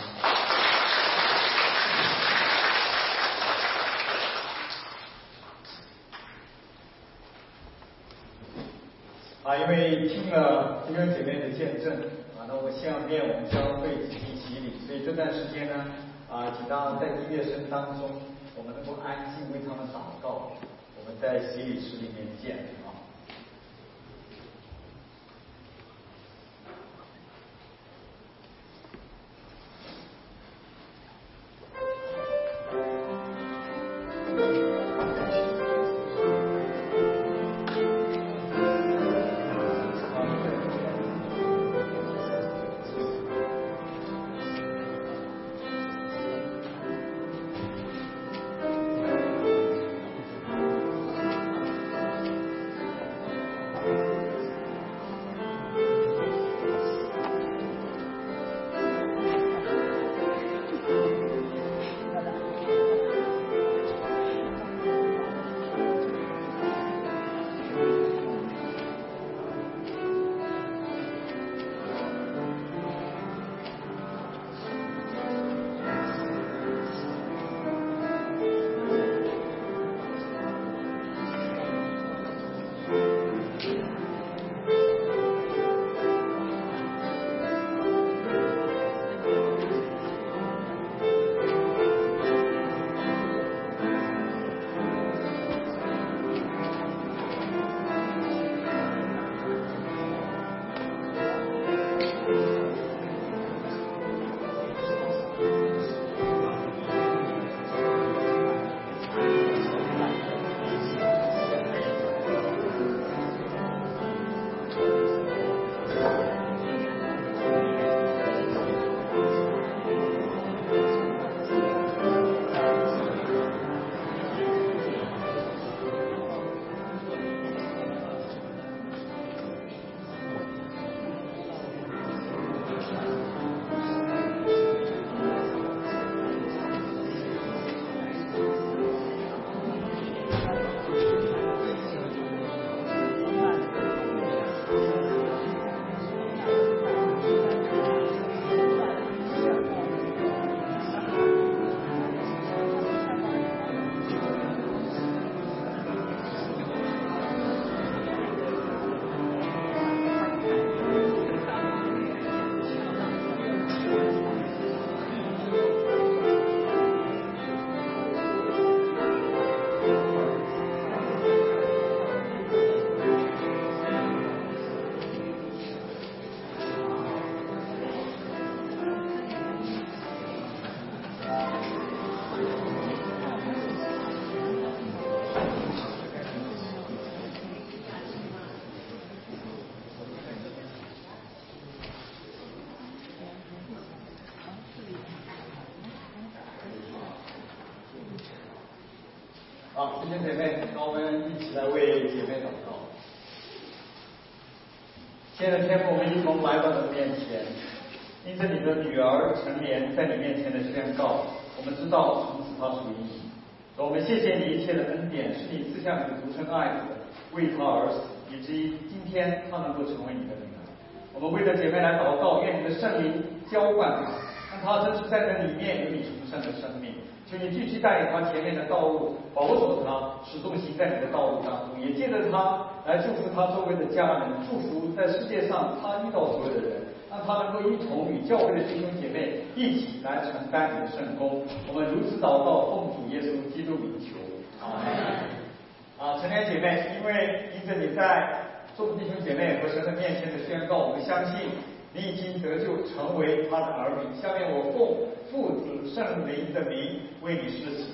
因为听了弟兄姐妹的见证那我下面我们将会进行洗礼，所以这段时间呢请让在音乐声当中，我们能够安静为他们祷告。我们在洗礼室里面见好，弟兄姐妹，让我们一起来为姐妹祷告。亲爱的天父，我们一同来到你的面前，因着你的女儿陈莲在你面前的宣告，我们知道从此她属于你。我们谢谢你一切的恩典，是你赐下你独生爱子为她而死，以至于今天她能够成为你的女儿。我们为着姐妹来祷告，愿你的圣灵浇灌她，让她真是在这里面有你重生的生命。求你继续带领他前面的道路，保守他，始终行在你的道路当中，也借着他来祝福他周围的家人，祝福在世界上他遇到所有的人，让他能够一同与教会的弟兄姐妹一起来承担你的圣工。我们如此祷告，奉主耶稣基督名求。阿门。成年姐妹，因为因着你在众弟兄姐妹和神的面前的宣告，我们相信你已经得救，成为他的儿女。下面我奉父子圣灵的名为你施洗。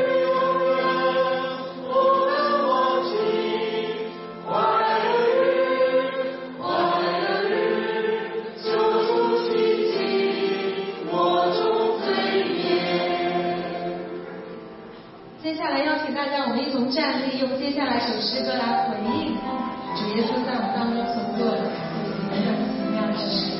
我一首诗歌来回应主耶稣在我们当中所做的等等奇妙的事。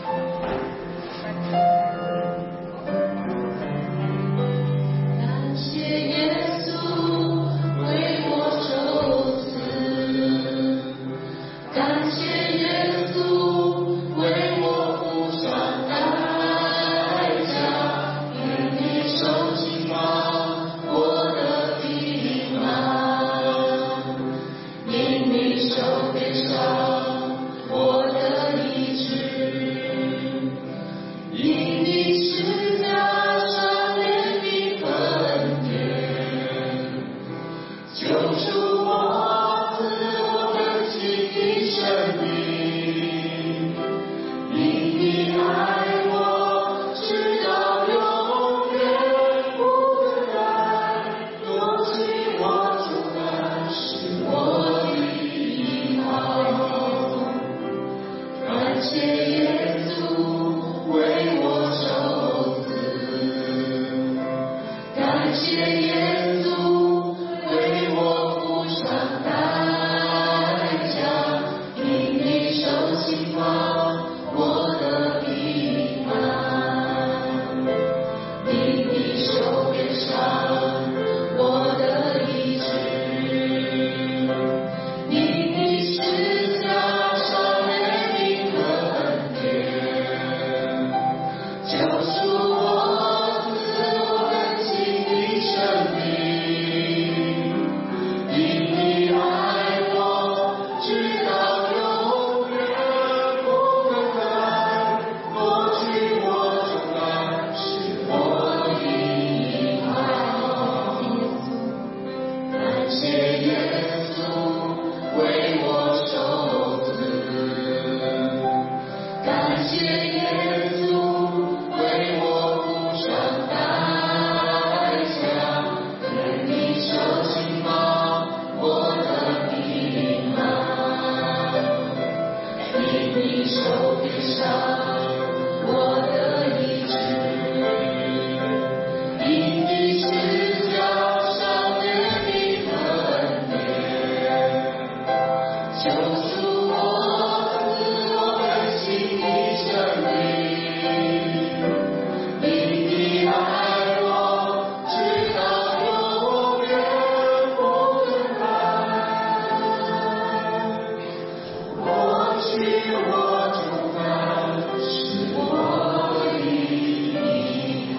感谢耶稣为我受死，感谢耶稣为我付上代价，因你受刑罚，我的地方，因你受悲伤，我的医治，因你十架上怜悯恩典，救赎我自我的心的生命，因你爱我直到永远不更改，夺去我主难是我的依靠。感谢耶稣为我受死，感谢耶稣为我付上代价，因你受刑罚，我的地方，因你受悲伤，我的医治，因你十架上怜悯恩典，救赎我自我的心的生命，因你爱我直到永远不更改，夺去我重担是我的依靠。感谢耶稣为我受死，感谢耶稣为我付上代价，因你受刑罚，我的地方，因你受悲伤，我的医治，因你十架上怜悯恩典，救赎我自我的心的生命，因你爱我直到永远不更改，夺去我重担是我的依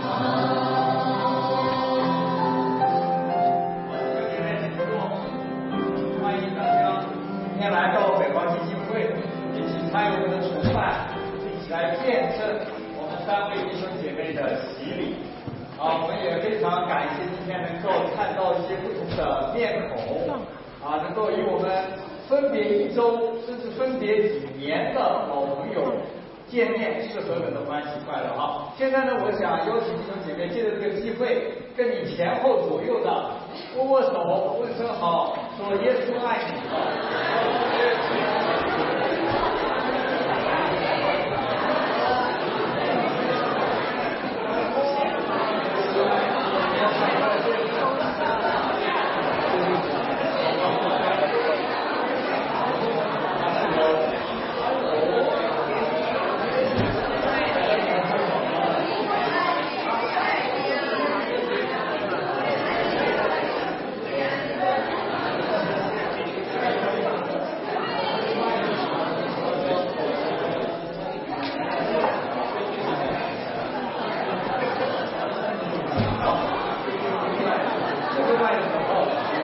靠。 欢迎大家今天来到北华基金会，一起参与我们的崇拜，一起来见证我们三位弟兄姐妹的洗礼。我们也非常感谢今天能够看到一些不同的面孔，能够与我们分别一周甚至分别几年的老朋友见面，是何等的欢喜快乐啊！现在呢，我想邀请弟兄姐妹借着这个机会，跟你前后左右的握握手，问声好，说耶稣爱你。